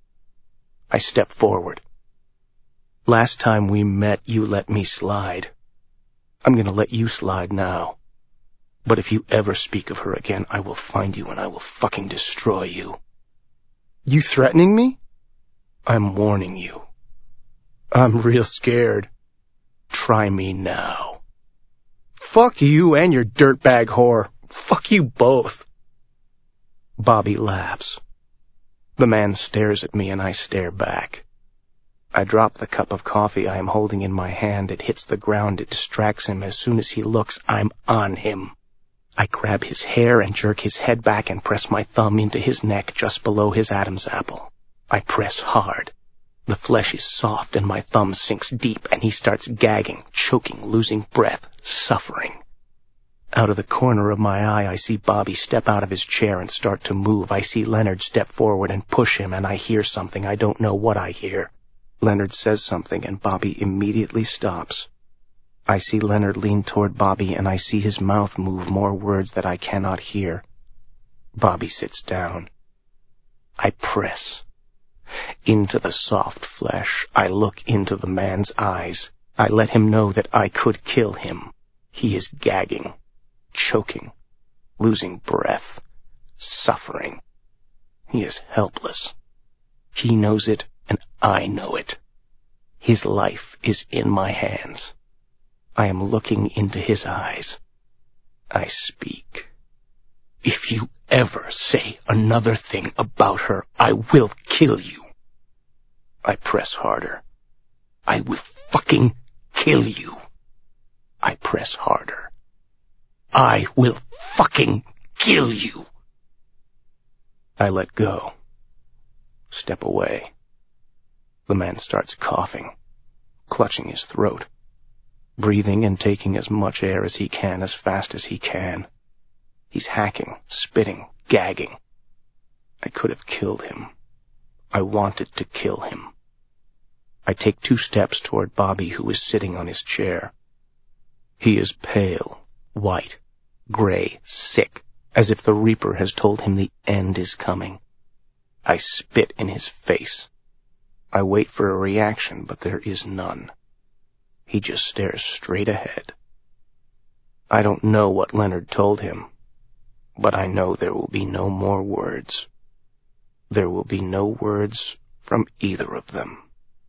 A: I step forward. Last time we met, you let me slide. I'm gonna let you slide now. But if you ever speak of her again, I will find you and I will fucking destroy you. You threatening me? I'm warning you. I'm real scared. Try me now. Fuck you and your dirtbag whore. Fuck you both. Bobby laughs. The man stares at me and I stare back. I drop the cup of coffee I am holding in my hand. It hits the ground. It distracts him. As soon as he looks, I'm on him. I grab his hair and jerk his head back and press my thumb into his neck just below his Adam's apple. I press hard. The flesh is soft and my thumb sinks deep and he starts gagging, choking, losing breath, suffering. Out of the corner of my eye, I see Bobby step out of his chair and start to move. I see Leonard step forward and push him, and I hear something. I don't know what I hear. Leonard says something, and Bobby immediately stops. I see Leonard lean toward Bobby, and I see his mouth move more words that I cannot hear. Bobby sits down. I press. Into the soft flesh, I look into the man's eyes. I let him know that I could kill him. He is gagging, choking, losing breath, suffering. He is helpless. He knows it, and I know it. His life is in my hands. I am looking into his eyes. I speak. If you ever say another thing about her, I will kill you. I press harder. I will fucking kill you. I press harder. I will fucking kill you. I let go. Step away. The man starts coughing, clutching his throat, breathing and taking as much air as he can as fast as he can. He's hacking, spitting, gagging. I could have killed him. I wanted to kill him. I take two steps toward Bobby, who is sitting on his chair. He is pale, white, gray, sick, as if the Reaper has told him the end is coming. I spit in his face. I wait for a reaction, but there is none. He just stares straight ahead. I don't know what Leonard told him, but I know there will be no more words. There will be no words from either of them.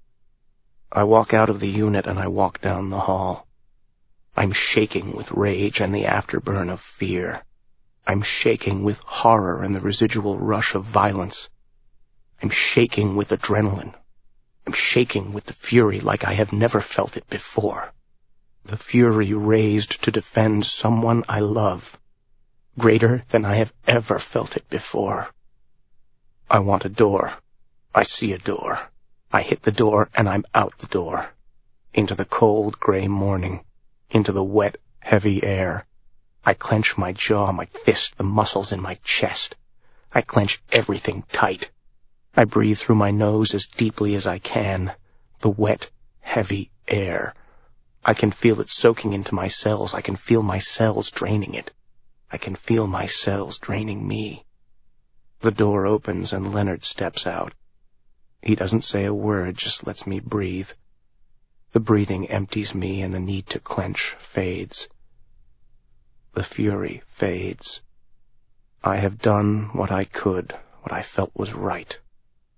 A: I walk out of the unit and I walk down the hall. I'm shaking with rage and the afterburn of fear. I'm shaking with horror and the residual rush of violence. I'm shaking with adrenaline. I'm shaking with the fury like I have never felt it before. The fury raised to defend someone I love, greater than I have ever felt it before. I want a door. I see a door. I hit the door and I'm out the door. Into the cold gray morning. Into the wet, heavy air. I clench my jaw, my fist, the muscles in my chest. I clench everything tight. I breathe through my nose as deeply as I can. The wet, heavy air. I can feel it soaking into my cells. I can feel my cells draining it. I can feel my cells draining me. The door opens and Leonard steps out. He doesn't say a word, just lets me breathe. The breathing empties me and the need to clench fades. The fury fades. I have done what I could, what I felt was right.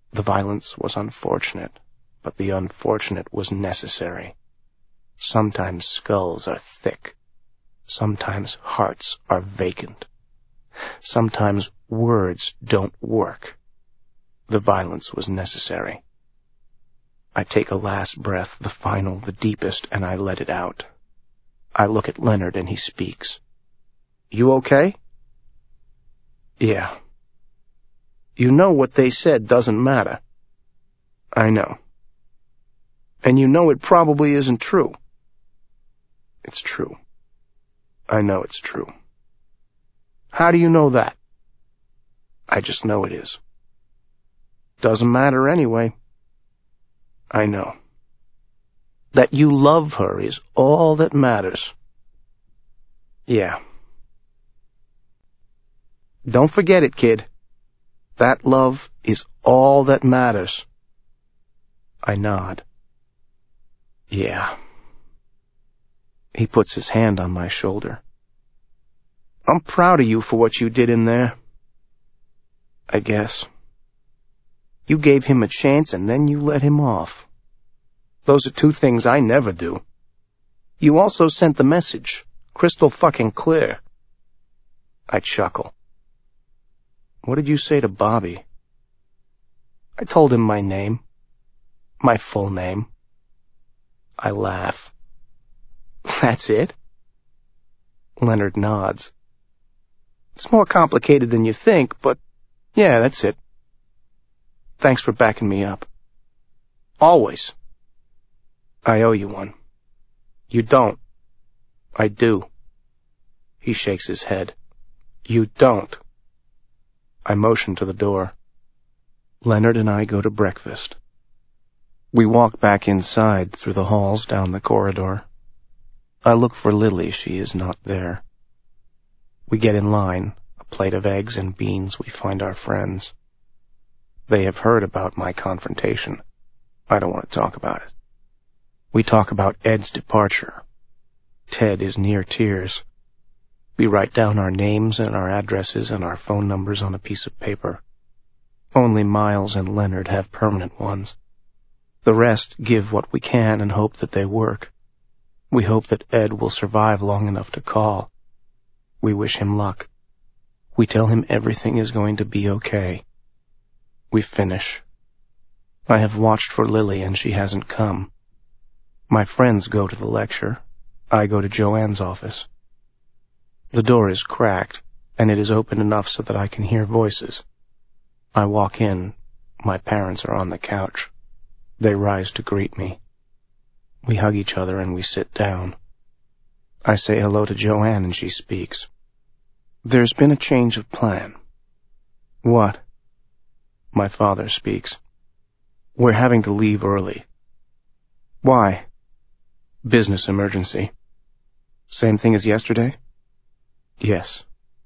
A: The violence was unfortunate, but the unfortunate was necessary. Sometimes skulls are thick. Sometimes hearts are vacant. Sometimes words don't work. The violence was necessary. I take a last breath, the final, the deepest, and I let it out. I look at Leonard and he speaks. "You okay?" "Yeah." "You know what they said doesn't matter." "I know." "And you know it probably isn't true." "It's true." "I know it's true." "How do you know that?" "I just know it is." "Doesn't matter anyway." "I know." "That you love her is all that matters." "Yeah." "Don't forget it, kid. That love is all that matters." I nod. "Yeah." He puts his hand on my shoulder. "I'm proud of you for what you did in there." "I guess." "You gave him a chance and then you let him off. Those are two things I never do. You also sent the message, crystal fucking clear." I chuckle. "What did you say to Bobby?" "I told him my name. My full name." I laugh. "That's it?" Leonard nods. "It's more complicated than you think, but yeah, that's it. Thanks for backing me up." "Always." "I owe you one." "You don't." "I do." He shakes his head. "You don't." I motion to the door. Leonard and I go to breakfast. We walk back inside through the halls down the corridor. I look for Lily. She is not there. We get in line, a plate of eggs and beans. We find our friends. They have heard about my confrontation. I don't want to talk about it. We talk about Ed's departure. Ted is near tears. We write down our names and our addresses and our phone numbers on a piece of paper. Only Miles and Leonard have permanent ones. The rest give what we can and hope that they work. We hope that Ed will survive long enough to call. We wish him luck. We tell him everything is going to be okay. We finish. I have watched for Lily and she hasn't come. My friends go to the lecture. I go to Joanne's office. The door is cracked, and it is open enough so that I can hear voices. I walk in. My parents are on the couch. They rise to greet me. We hug each other and we sit down. I say hello to Joanne and she speaks. "There's been a change of plan." "What?" My father speaks. "We're having to leave early." "Why?" "Business emergency." "Same thing as yesterday?" "Yes."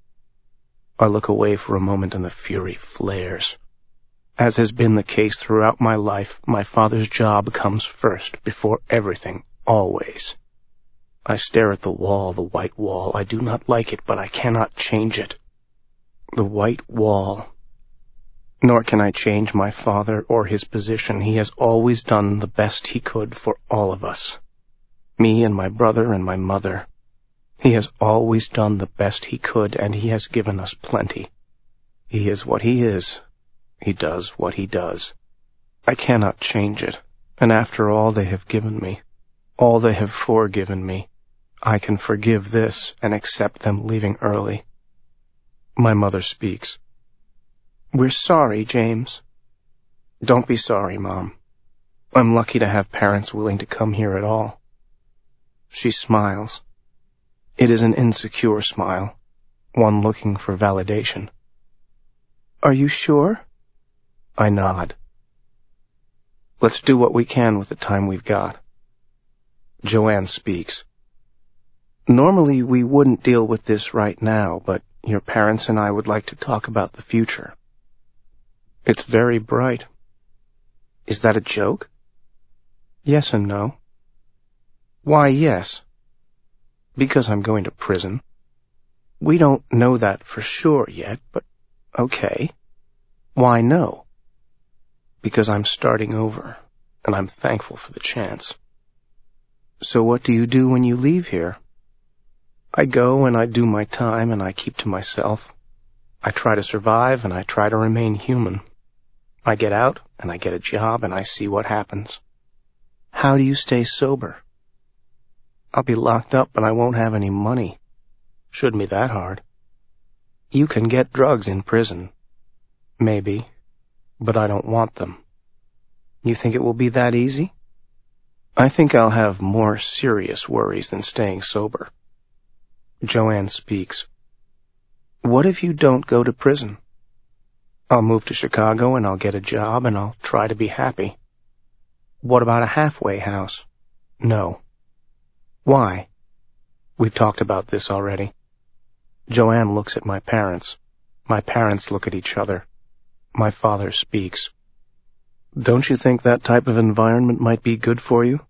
A: I look away for a moment and the fury flares. As has been the case throughout my life, my father's job comes first, before everything, always. I stare at the wall, the white wall. I do not like it, but I cannot change it. The white wall. Nor can I change my father or his position. He has always done the best he could for all of us. Me and my brother and my mother. He has always done the best he could, and he has given us plenty. He is what he is. He does what he does. I cannot change it, and after all they have given me, all they have forgiven me, I can forgive this and accept them leaving early. My mother speaks. "We're sorry, James." "Don't be sorry, Mom. I'm lucky to have parents willing to come here at all." She smiles. It is an insecure smile, one looking for validation. "Are you sure?" I nod. "Let's do what we can with the time we've got." Joanne speaks. "Normally we wouldn't deal with this right now, but your parents and I would like to talk about the future." "It's very bright." "Is that a joke?" "Yes and no." "Why yes?" "Because I'm going to prison." "We don't know that for sure yet, but okay. Why no?" because I'm starting over, and I'm thankful for the chance. So what do you do when you leave here? I go and I do my time and I keep to myself. I try to survive and I try to remain human. I get out and I get a job and I see what happens. How do you stay sober? I'll be locked up and I won't have any money. Shouldn't be that hard. You can get drugs in prison. Maybe, but I don't want them. You think it will be that easy? I think I'll have more serious worries than staying sober. Joanne speaks. What if you don't go to prison? I'll move to Chicago and I'll get a job and I'll try to be happy. What about a halfway house? No. Why? We've talked about this already. Joanne looks at my parents. My parents look at each other. My father speaks. Don't you think that type of environment might be good for you?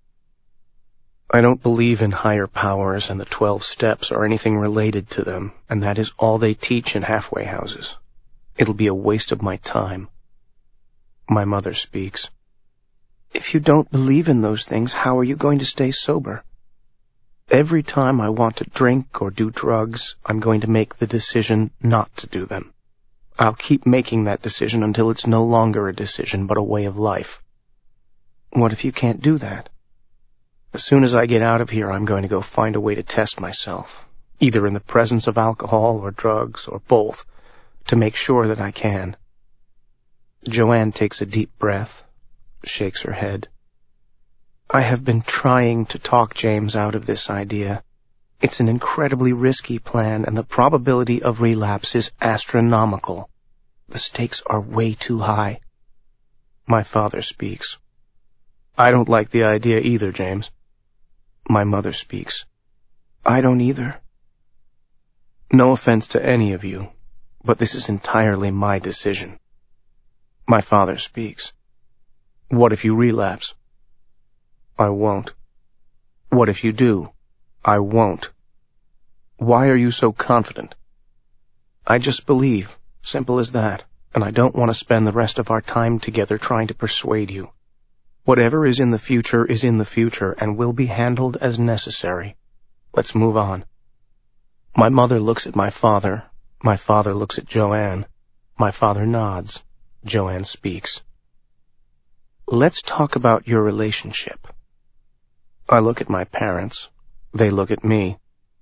A: I don't believe in higher powers and the twelve steps or anything related to them, and that is all they teach in halfway houses. It'll be a waste of my time. My mother speaks. If you don't believe in those things, how are you going to stay sober? Every time I want to drink or do drugs, I'm going to make the decision not to do them. I'll keep making that decision until it's no longer a decision, but a way of life. What if you can't do that? As soon as I get out of here, I'm going to go find a way to test myself, either in the presence of alcohol or drugs or both, to make sure that I can. Joanne takes a deep breath, shakes her head. I have been trying to talk James out of this idea. It's an incredibly risky plan, and the probability of relapse is astronomical. The stakes are way too high. My father speaks. I don't like the idea either, James. My mother speaks. I don't either. No offense to any of you, but this is entirely my decision. My father speaks. What if you relapse? I won't. What if you do? I won't. Why are you so confident? I just believe, simple as that, and I don't want to spend the rest of our time together trying to persuade you. Whatever is in the future is in the future and will be handled as necessary. Let's move on. My mother looks at my father. My father looks at Joanne. My father nods. Joanne speaks. Let's talk about your relationship. I look at my parents. They look at me.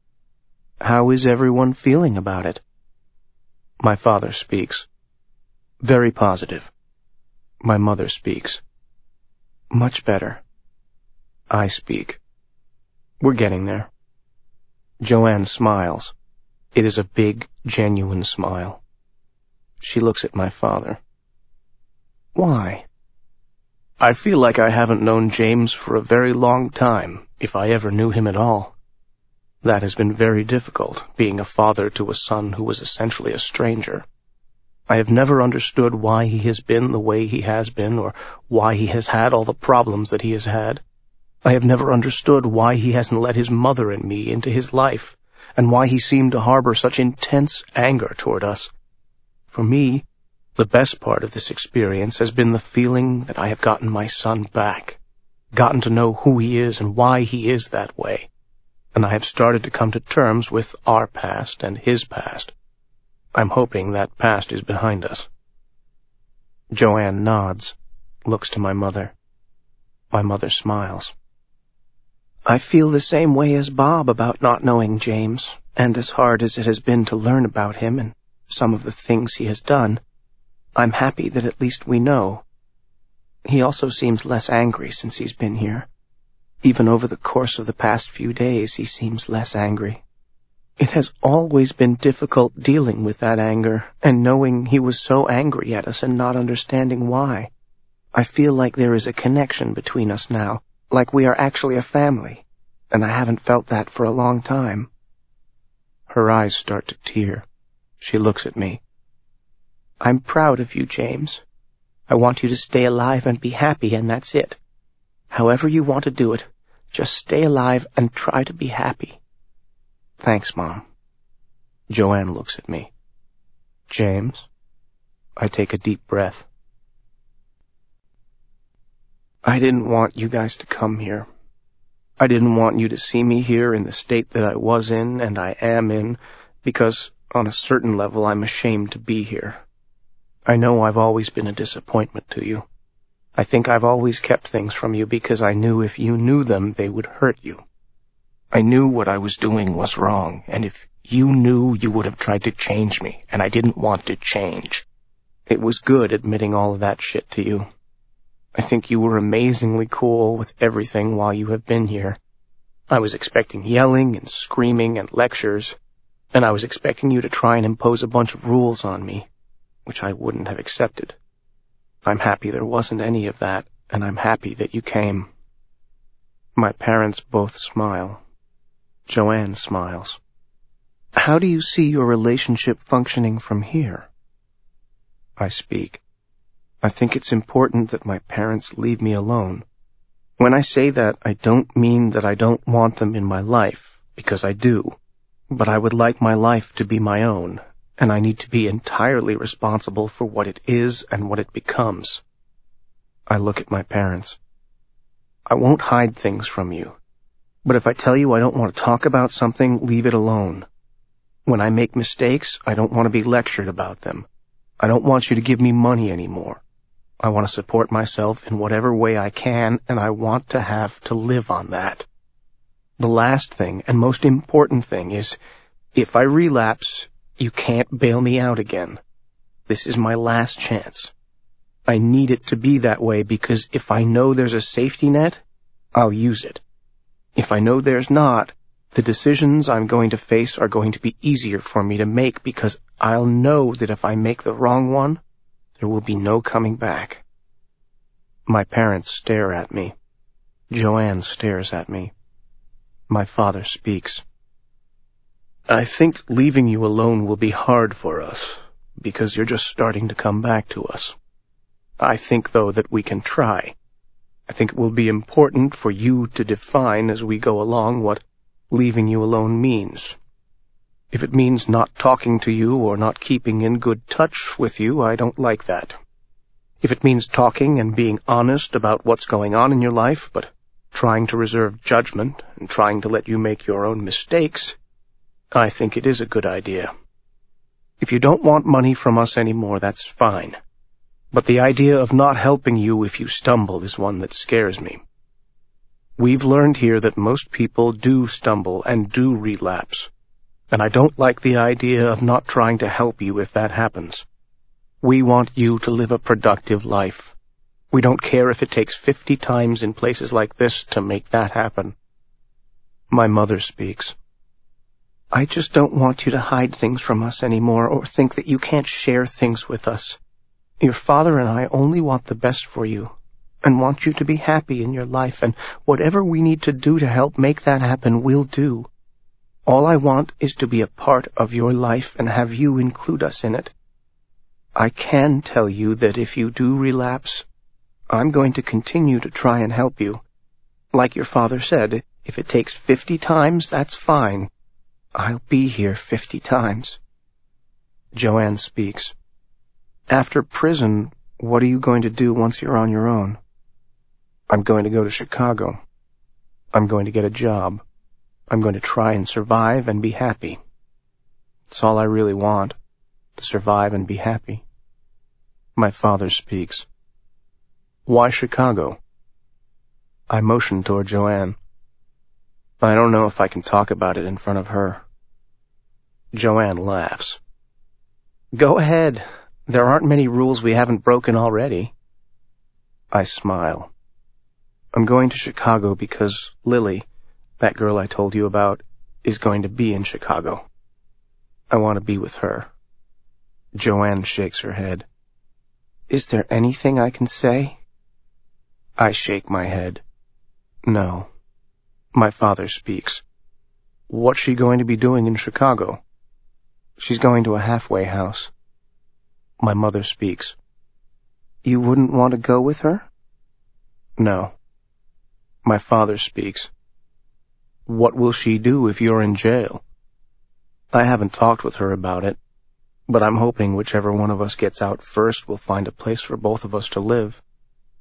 A: How is everyone feeling about it? My father speaks. Very positive. My mother speaks. Much better. I speak. We're getting there. Joanne smiles. It is a big, genuine smile. She looks at my father. Why? I feel like I haven't known James for a very long time, if I ever knew him at all. That has been very difficult, being a father to a son who was essentially a stranger. I have never understood why he has been the way he has been, or why he has had all the problems that he has had. I have never understood why he hasn't let his mother and me into his life, and why he seemed to harbor such intense anger toward us. For me, the best part of this experience has been the feeling that I have gotten my son back, gotten to know who he is and why he is that way, and I have started to come to terms with our past and his past. I'm hoping that past is behind us. Joanne nods, looks to my mother. My mother smiles. I feel the same way as Bob about not knowing James, and as hard as it has been to learn about him and some of the things he has done, I'm happy that at least we know. He also seems less angry since he's been here. Even over the course of the past few days, he seems less angry. It has always been difficult dealing with that anger, and knowing he was so angry at us and not understanding why. I feel like there is a connection between us now, like we are actually a family, and I haven't felt that for a long time. Her eyes start to tear. She looks at me. I'm proud of you, James. I want you to stay alive and be happy, and that's it. However you want to do it, just stay alive and try to be happy. Thanks, Mom. Joanne looks at me. James? I take a deep breath. I didn't want you guys to come here. I didn't want you to see me here in the state that I was in and I am in, because on a certain level I'm ashamed to be here. I know I've always been a disappointment to you. I think I've always kept things from you because I knew if you knew them, they would hurt you. I knew what I was doing was wrong, and if you knew, you would have tried to change me, and I didn't want to change. It was good admitting all of that shit to you. I think you were amazingly cool with everything while you have been here. I was expecting yelling and screaming and lectures, and I was expecting you to try and impose a bunch of rules on me, which I wouldn't have accepted. I'm happy there wasn't any of that, and I'm happy that you came. My parents both smile. Joanne smiles. How do you see your relationship functioning from here? I speak. I think it's important that my parents leave me alone. When I say that, I don't mean that I don't want them in my life, because I do. But I would like my life to be my own, and I need to be entirely responsible for what it is and what it becomes. I look at my parents. I won't hide things from you. But if I tell you I don't want to talk about something, leave it alone. When I make mistakes, I don't want to be lectured about them. I don't want you to give me money anymore. I want to support myself in whatever way I can, and I want to have to live on that. The last thing, and most important thing, is if I relapse, you can't bail me out again. This is my last chance. I need it to be that way because if I know there's a safety net, I'll use it. If I know there's not, the decisions I'm going to face are going to be easier for me to make because I'll know that if I make the wrong one, there will be no coming back. My parents stare at me. Joanne stares at me. My father speaks. I think leaving you alone will be hard for us, because you're just starting to come back to us. I think, though, that we can try. I think it will be important for you to define as we go along what leaving you alone means. If it means not talking to you or not keeping in good touch with you, I don't like that. If it means talking and being honest about what's going on in your life, but trying to reserve judgment and trying to let you make your own mistakes, I think it is a good idea. If you don't want money from us anymore, that's fine. But the idea of not helping you if you stumble is one that scares me. We've learned here that most people do stumble and do relapse. And I don't like the idea of not trying to help you if that happens. We want you to live a productive life. We don't care if it takes fifty times in places like this to make that happen. My mother speaks. I just don't want you to hide things from us anymore or think that you can't share things with us. Your father and I only want the best for you and want you to be happy in your life, and whatever we need to do to help make that happen, we'll do. All I want is to be a part of your life and have you include us in it. I can tell you that if you do relapse, I'm going to continue to try and help you. Like your father said, if it takes fifty times, that's fine. I'll be here fifty times. Joanne speaks. After prison, what are you going to do once you're on your own? I'm going to go to Chicago. I'm going to get a job. I'm going to try and survive and be happy. It's all I really want, to survive and be happy. My father speaks. Why Chicago? I motion toward Joanne. I don't know if I can talk about it in front of her. Joanne laughs. Go ahead. There aren't many rules we haven't broken already. I smile. I'm going to Chicago because Lily, that girl I told you about, is going to be in Chicago. I want to be with her. Joanne shakes her head. Is there anything I can say? I shake my head. No. My father speaks. What's she going to be doing in Chicago? She's going to a halfway house. My mother speaks. You wouldn't want to go with her? No. My father speaks. What will she do if you're in jail? I haven't talked with her about it, but I'm hoping whichever one of us gets out first will find a place for both of us to live.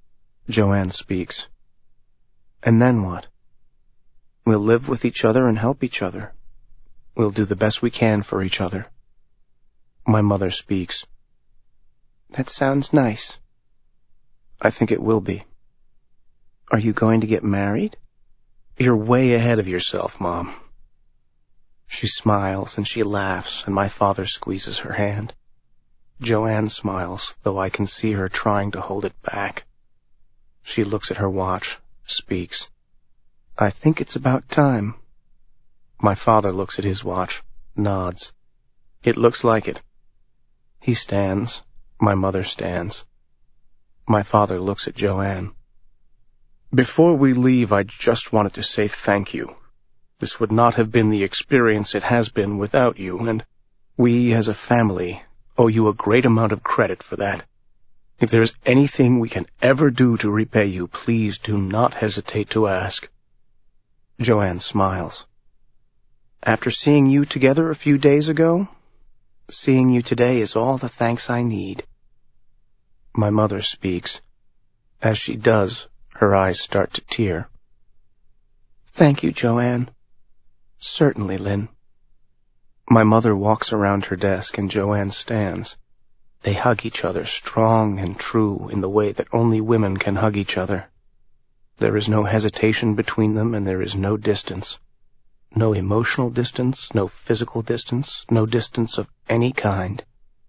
A: Joanne speaks. And then what? We'll live with each other and help each other. We'll do the best we can for each other. My mother speaks. That sounds nice. I think it will be. Are you going to get married? You're way ahead of yourself, Mom. She smiles and she laughs, and my father squeezes her hand. Joanne smiles, though I can see her trying to hold it back. She looks at her watch, speaks. I think it's about time. My father looks at his watch, nods. It looks like it. He stands. My mother stands. My father looks at Joanne. Before we leave, I just wanted to say thank you. This would not have been the experience it has been without you, and we as a family owe you a great amount of credit for that. If there is anything we can ever do to repay you, please do not hesitate to ask. Joanne smiles. After seeing you together a few days ago, seeing you today is all the thanks I need. My mother speaks. As she does, her eyes start to tear. Thank you, Joanne. Certainly, Lynn. My mother walks around her desk and Joanne stands. They hug each other strong and true in the way that only women can hug each other. There is no hesitation between them and there is no distance. No emotional distance, no physical distance, no distance of any kind.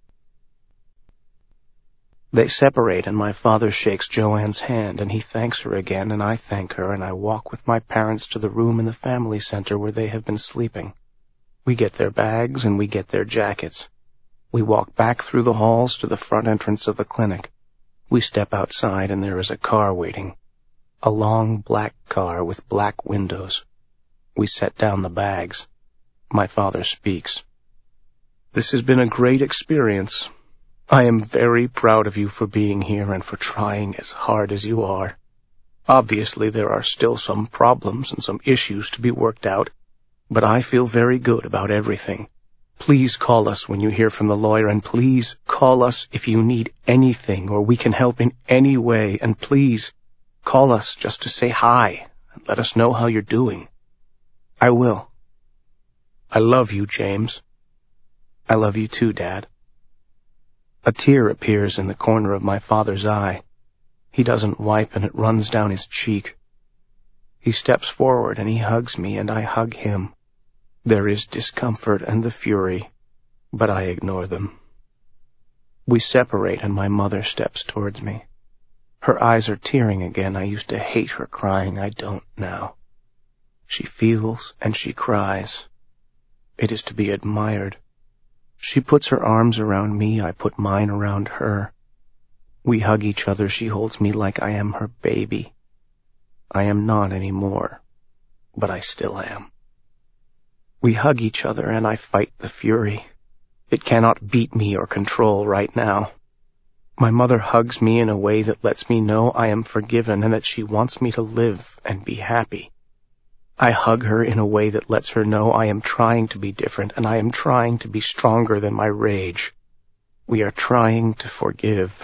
A: They separate and my father shakes Joanne's hand and he thanks her again and I thank her and I walk with my parents to the room in the family center where they have been sleeping. We get their bags and we get their jackets. We walk back through the halls to the front entrance of the clinic. We step outside and there is a car waiting. A long black car with black windows. We set down the bags. My father speaks. This has been a great experience. I am very proud of you for being here and for trying as hard as you are. Obviously, there are still some problems and some issues to be worked out, but I feel very good about everything. Please call us when you hear from the lawyer, and please call us if you need anything or we can help in any way, and please call us just to say hi and let us know how you're doing. I will. I love you, James. I love you too, Dad. A tear appears in the corner of my father's eye. He doesn't wipe and it runs down his cheek. He steps forward and he hugs me and I hug him. There is discomfort and the fury, but I ignore them. We separate and my mother steps towards me. Her eyes are tearing again. I used to hate her crying. I don't now. She feels and she cries. It is to be admired. She puts her arms around me. I put mine around her. We hug each other. She holds me like I am her baby. I am not anymore, but I still am. We hug each other and I fight the fury. It cannot beat me or control right now. My mother hugs me in a way that lets me know I am forgiven and that she wants me to live and be happy. I hug her in a way that lets her know I am trying to be different and I am trying to be stronger than my rage. We are trying to forgive.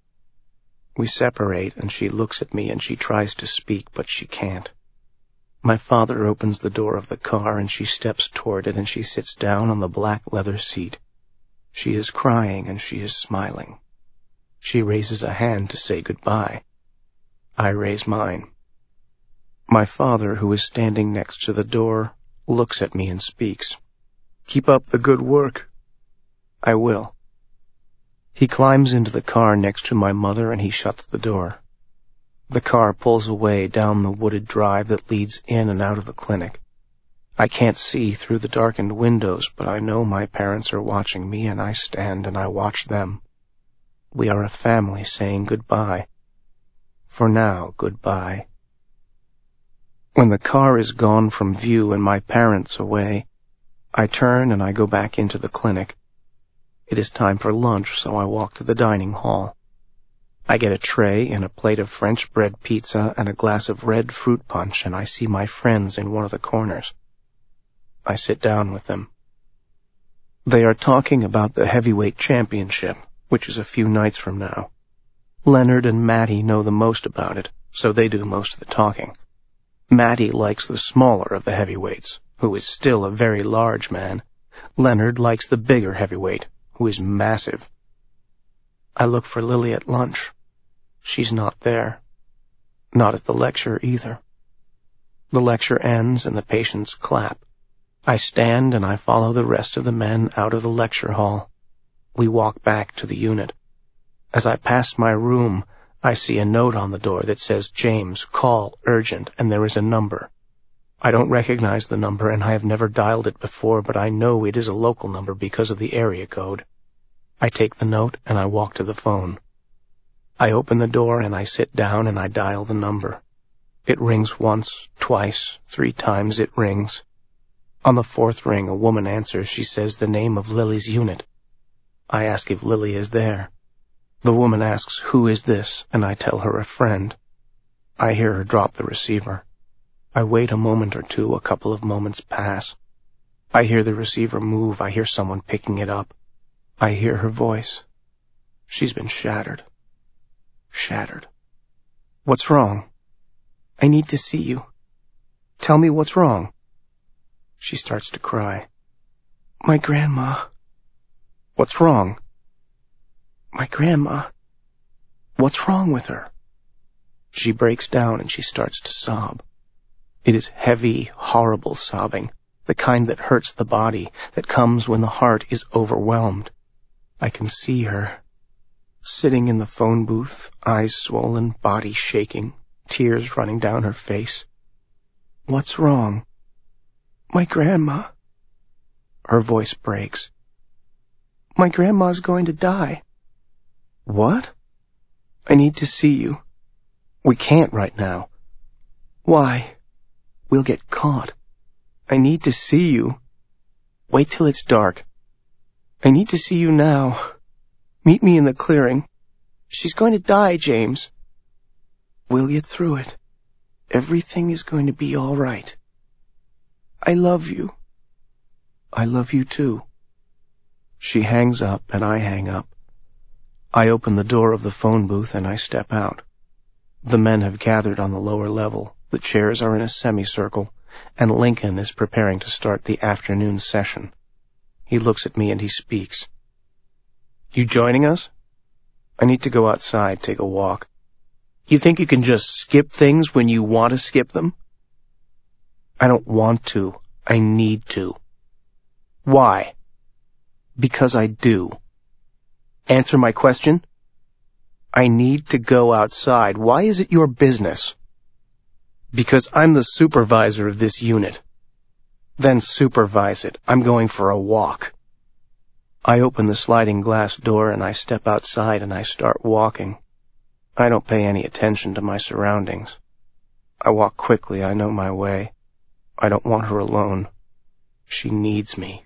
A: We separate and she looks at me and she tries to speak, but she can't. My father opens the door of the car and she steps toward it and she sits down on the black leather seat. She is crying and she is smiling. She raises a hand to say goodbye. I raise mine. My father, who is standing next to the door, looks at me and speaks. Keep up the good work. I will. He climbs into the car next to my mother and he shuts the door. The car pulls away down the wooded drive that leads in and out of the clinic. I can't see through the darkened windows, but I know my parents are watching me and I stand and I watch them. We are a family saying goodbye. For now, goodbye. When the car is gone from view and my parents away, I turn and I go back into the clinic. It is time for lunch, so I walk to the dining hall. I get a tray and a plate of French bread pizza and a glass of red fruit punch, and I see my friends in one of the corners. I sit down with them. They are talking about the heavyweight championship, which is a few nights from now. Leonard and Matty know the most about it, so they do most of the talking. Matty likes the smaller of the heavyweights, who is still a very large man. Leonard likes the bigger heavyweight, who is massive. I look for Lily at lunch. She's not there. Not at the lecture either. The lecture ends and the patients clap. I stand and I follow the rest of the men out of the lecture hall. We walk back to the unit. As I pass my room, I see a note on the door that says, "James, call, urgent," and there is a number. I don't recognize the number and I have never dialed it before, but I know it is a local number because of the area code. I take the note and I walk to the phone. I open the door and I sit down and I dial the number. It rings once, twice, three times it rings. On the fourth ring, a woman answers. She says the name of Lily's unit. I ask if Lily is there. The woman asks, "Who is this?" and I tell her a friend. I hear her drop the receiver. I wait a moment or two, a couple of moments pass. I hear the receiver move. I hear someone picking it up. I hear her voice. She's been shattered. Shattered. "What's wrong?" "I need to see you." "Tell me what's wrong." She starts to cry. "My grandma." "What's wrong?" "My grandma." "What's wrong with her?" She breaks down and she starts to sob. It is heavy, horrible sobbing, the kind that hurts the body, that comes when the heart is overwhelmed. I can see her, sitting in the phone booth, eyes swollen, body shaking, tears running down her face. "What's wrong?" "My grandma." Her voice breaks. "My grandma's going to die." "What?" "I need to see you." "We can't right now." "Why?" "We'll get caught." "I need to see you." "Wait till it's dark." "I need to see you now. Meet me in the clearing." "She's going to die, James." "We'll get through it. Everything is going to be all right." "I love you." "I love you too." She hangs up and I hang up. I open the door of the phone booth and I step out. The men have gathered on the lower level. The chairs are in a semicircle, and Lincoln is preparing to start the afternoon session. He looks at me and he speaks. "You joining us?" "I need to go outside, take a walk." "You think you can just skip things when you want to skip them?" "I don't want to. I need to." "Why?" "Because I do." "Answer my question." "I need to go outside. Why is it your business?" "Because I'm the supervisor of this unit." "Then supervise it. I'm going for a walk." I open the sliding glass door and I step outside and I start walking. I don't pay any attention to my surroundings. I walk quickly. I know my way. I don't want her alone. She needs me.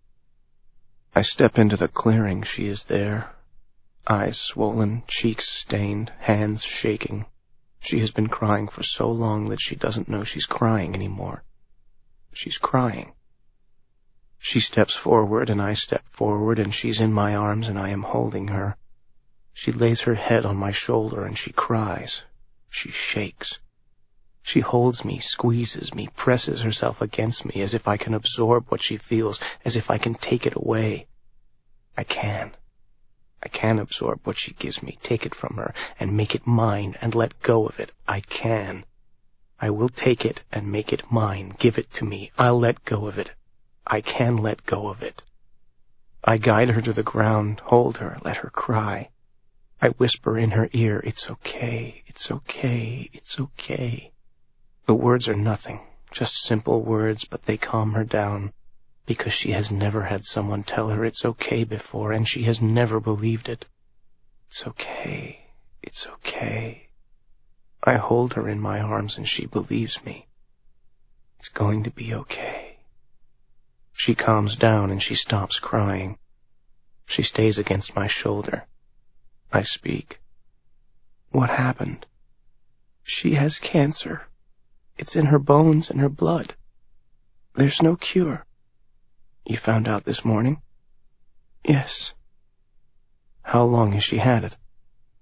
A: I step into the clearing. She is there. Eyes swollen, cheeks stained, hands shaking. She has been crying for so long that she doesn't know she's crying anymore. She's crying. She steps forward and I step forward and she's in my arms and I am holding her. She lays her head on my shoulder and she cries. She shakes. She holds me, squeezes me, presses herself against me as if I can absorb what she feels, as if I can take it away. I can. I can absorb what she gives me, take it from her, and make it mine, and let go of it. I can. I will take it and make it mine. Give it to me. I'll let go of it. I can let go of it. I guide her to the ground, hold her, let her cry. I whisper in her ear, "It's okay, it's okay, it's okay." The words are nothing, just simple words, but they calm her down, because she has never had someone tell her it's okay before, and she has never believed it. It's okay, it's okay. I hold her in my arms and she believes me. It's going to be okay. She calms down and she stops crying. She stays against my shoulder. I speak. "What happened?" "She has cancer. It's in her bones and her blood. There's no cure." "You found out this morning?" "Yes." "How long has she had it?"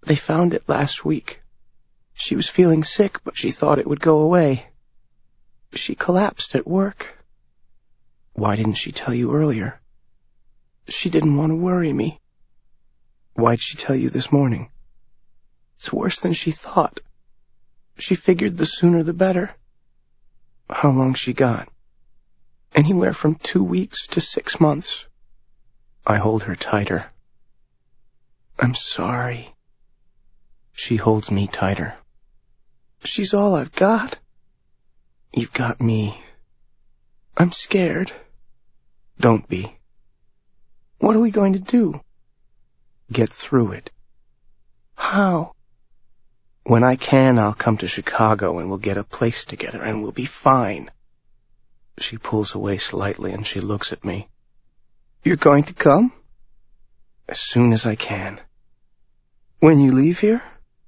A: They found it last week. She was feeling sick, but she thought it would go away. She collapsed at work. Why didn't she tell you earlier? She didn't want to worry me. Why'd she tell you this morning? It's worse than she thought. She figured the sooner the better. How long she got? Anywhere from two weeks to six months. I hold her tighter. I'm sorry. She holds me tighter. She's all I've got. You've got me. I'm scared. Don't be. What are we going to do? Get through it. How? When I can, I'll come to Chicago and we'll get a place together and we'll be fine. She pulls away slightly and she looks at me. You're going to come? As soon as I can. When you leave here?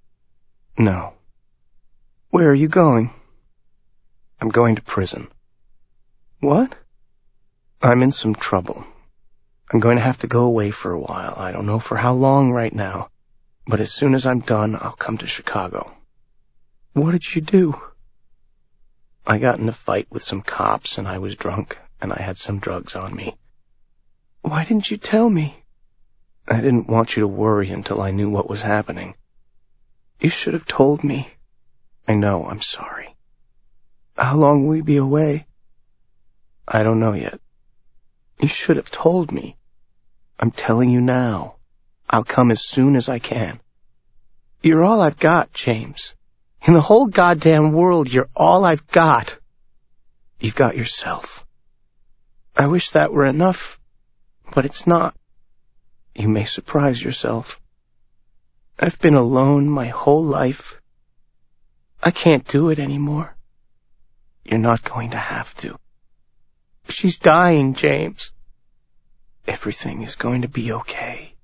A: No. Where are you going? I'm going to prison. What? I'm in some trouble. I'm going to have to go away for a while. I don't know for how long right now. But as soon as I'm done, I'll come to Chicago. What did you do? I got in a fight with some cops and I was drunk and I had some drugs on me. Why didn't you tell me? I didn't want you to worry until I knew what was happening. You should have told me. I know, I'm sorry. How long will you be away? I don't know yet. You should have told me. I'm telling you now. I'll come as soon as I can. You're all I've got, James. In the whole goddamn world, you're all I've got. You've got yourself. I wish that were enough, but it's not. You may surprise yourself. I've been alone my whole life. I can't do it anymore. You're not going to have to. She's dying, James. Everything is going to be okay.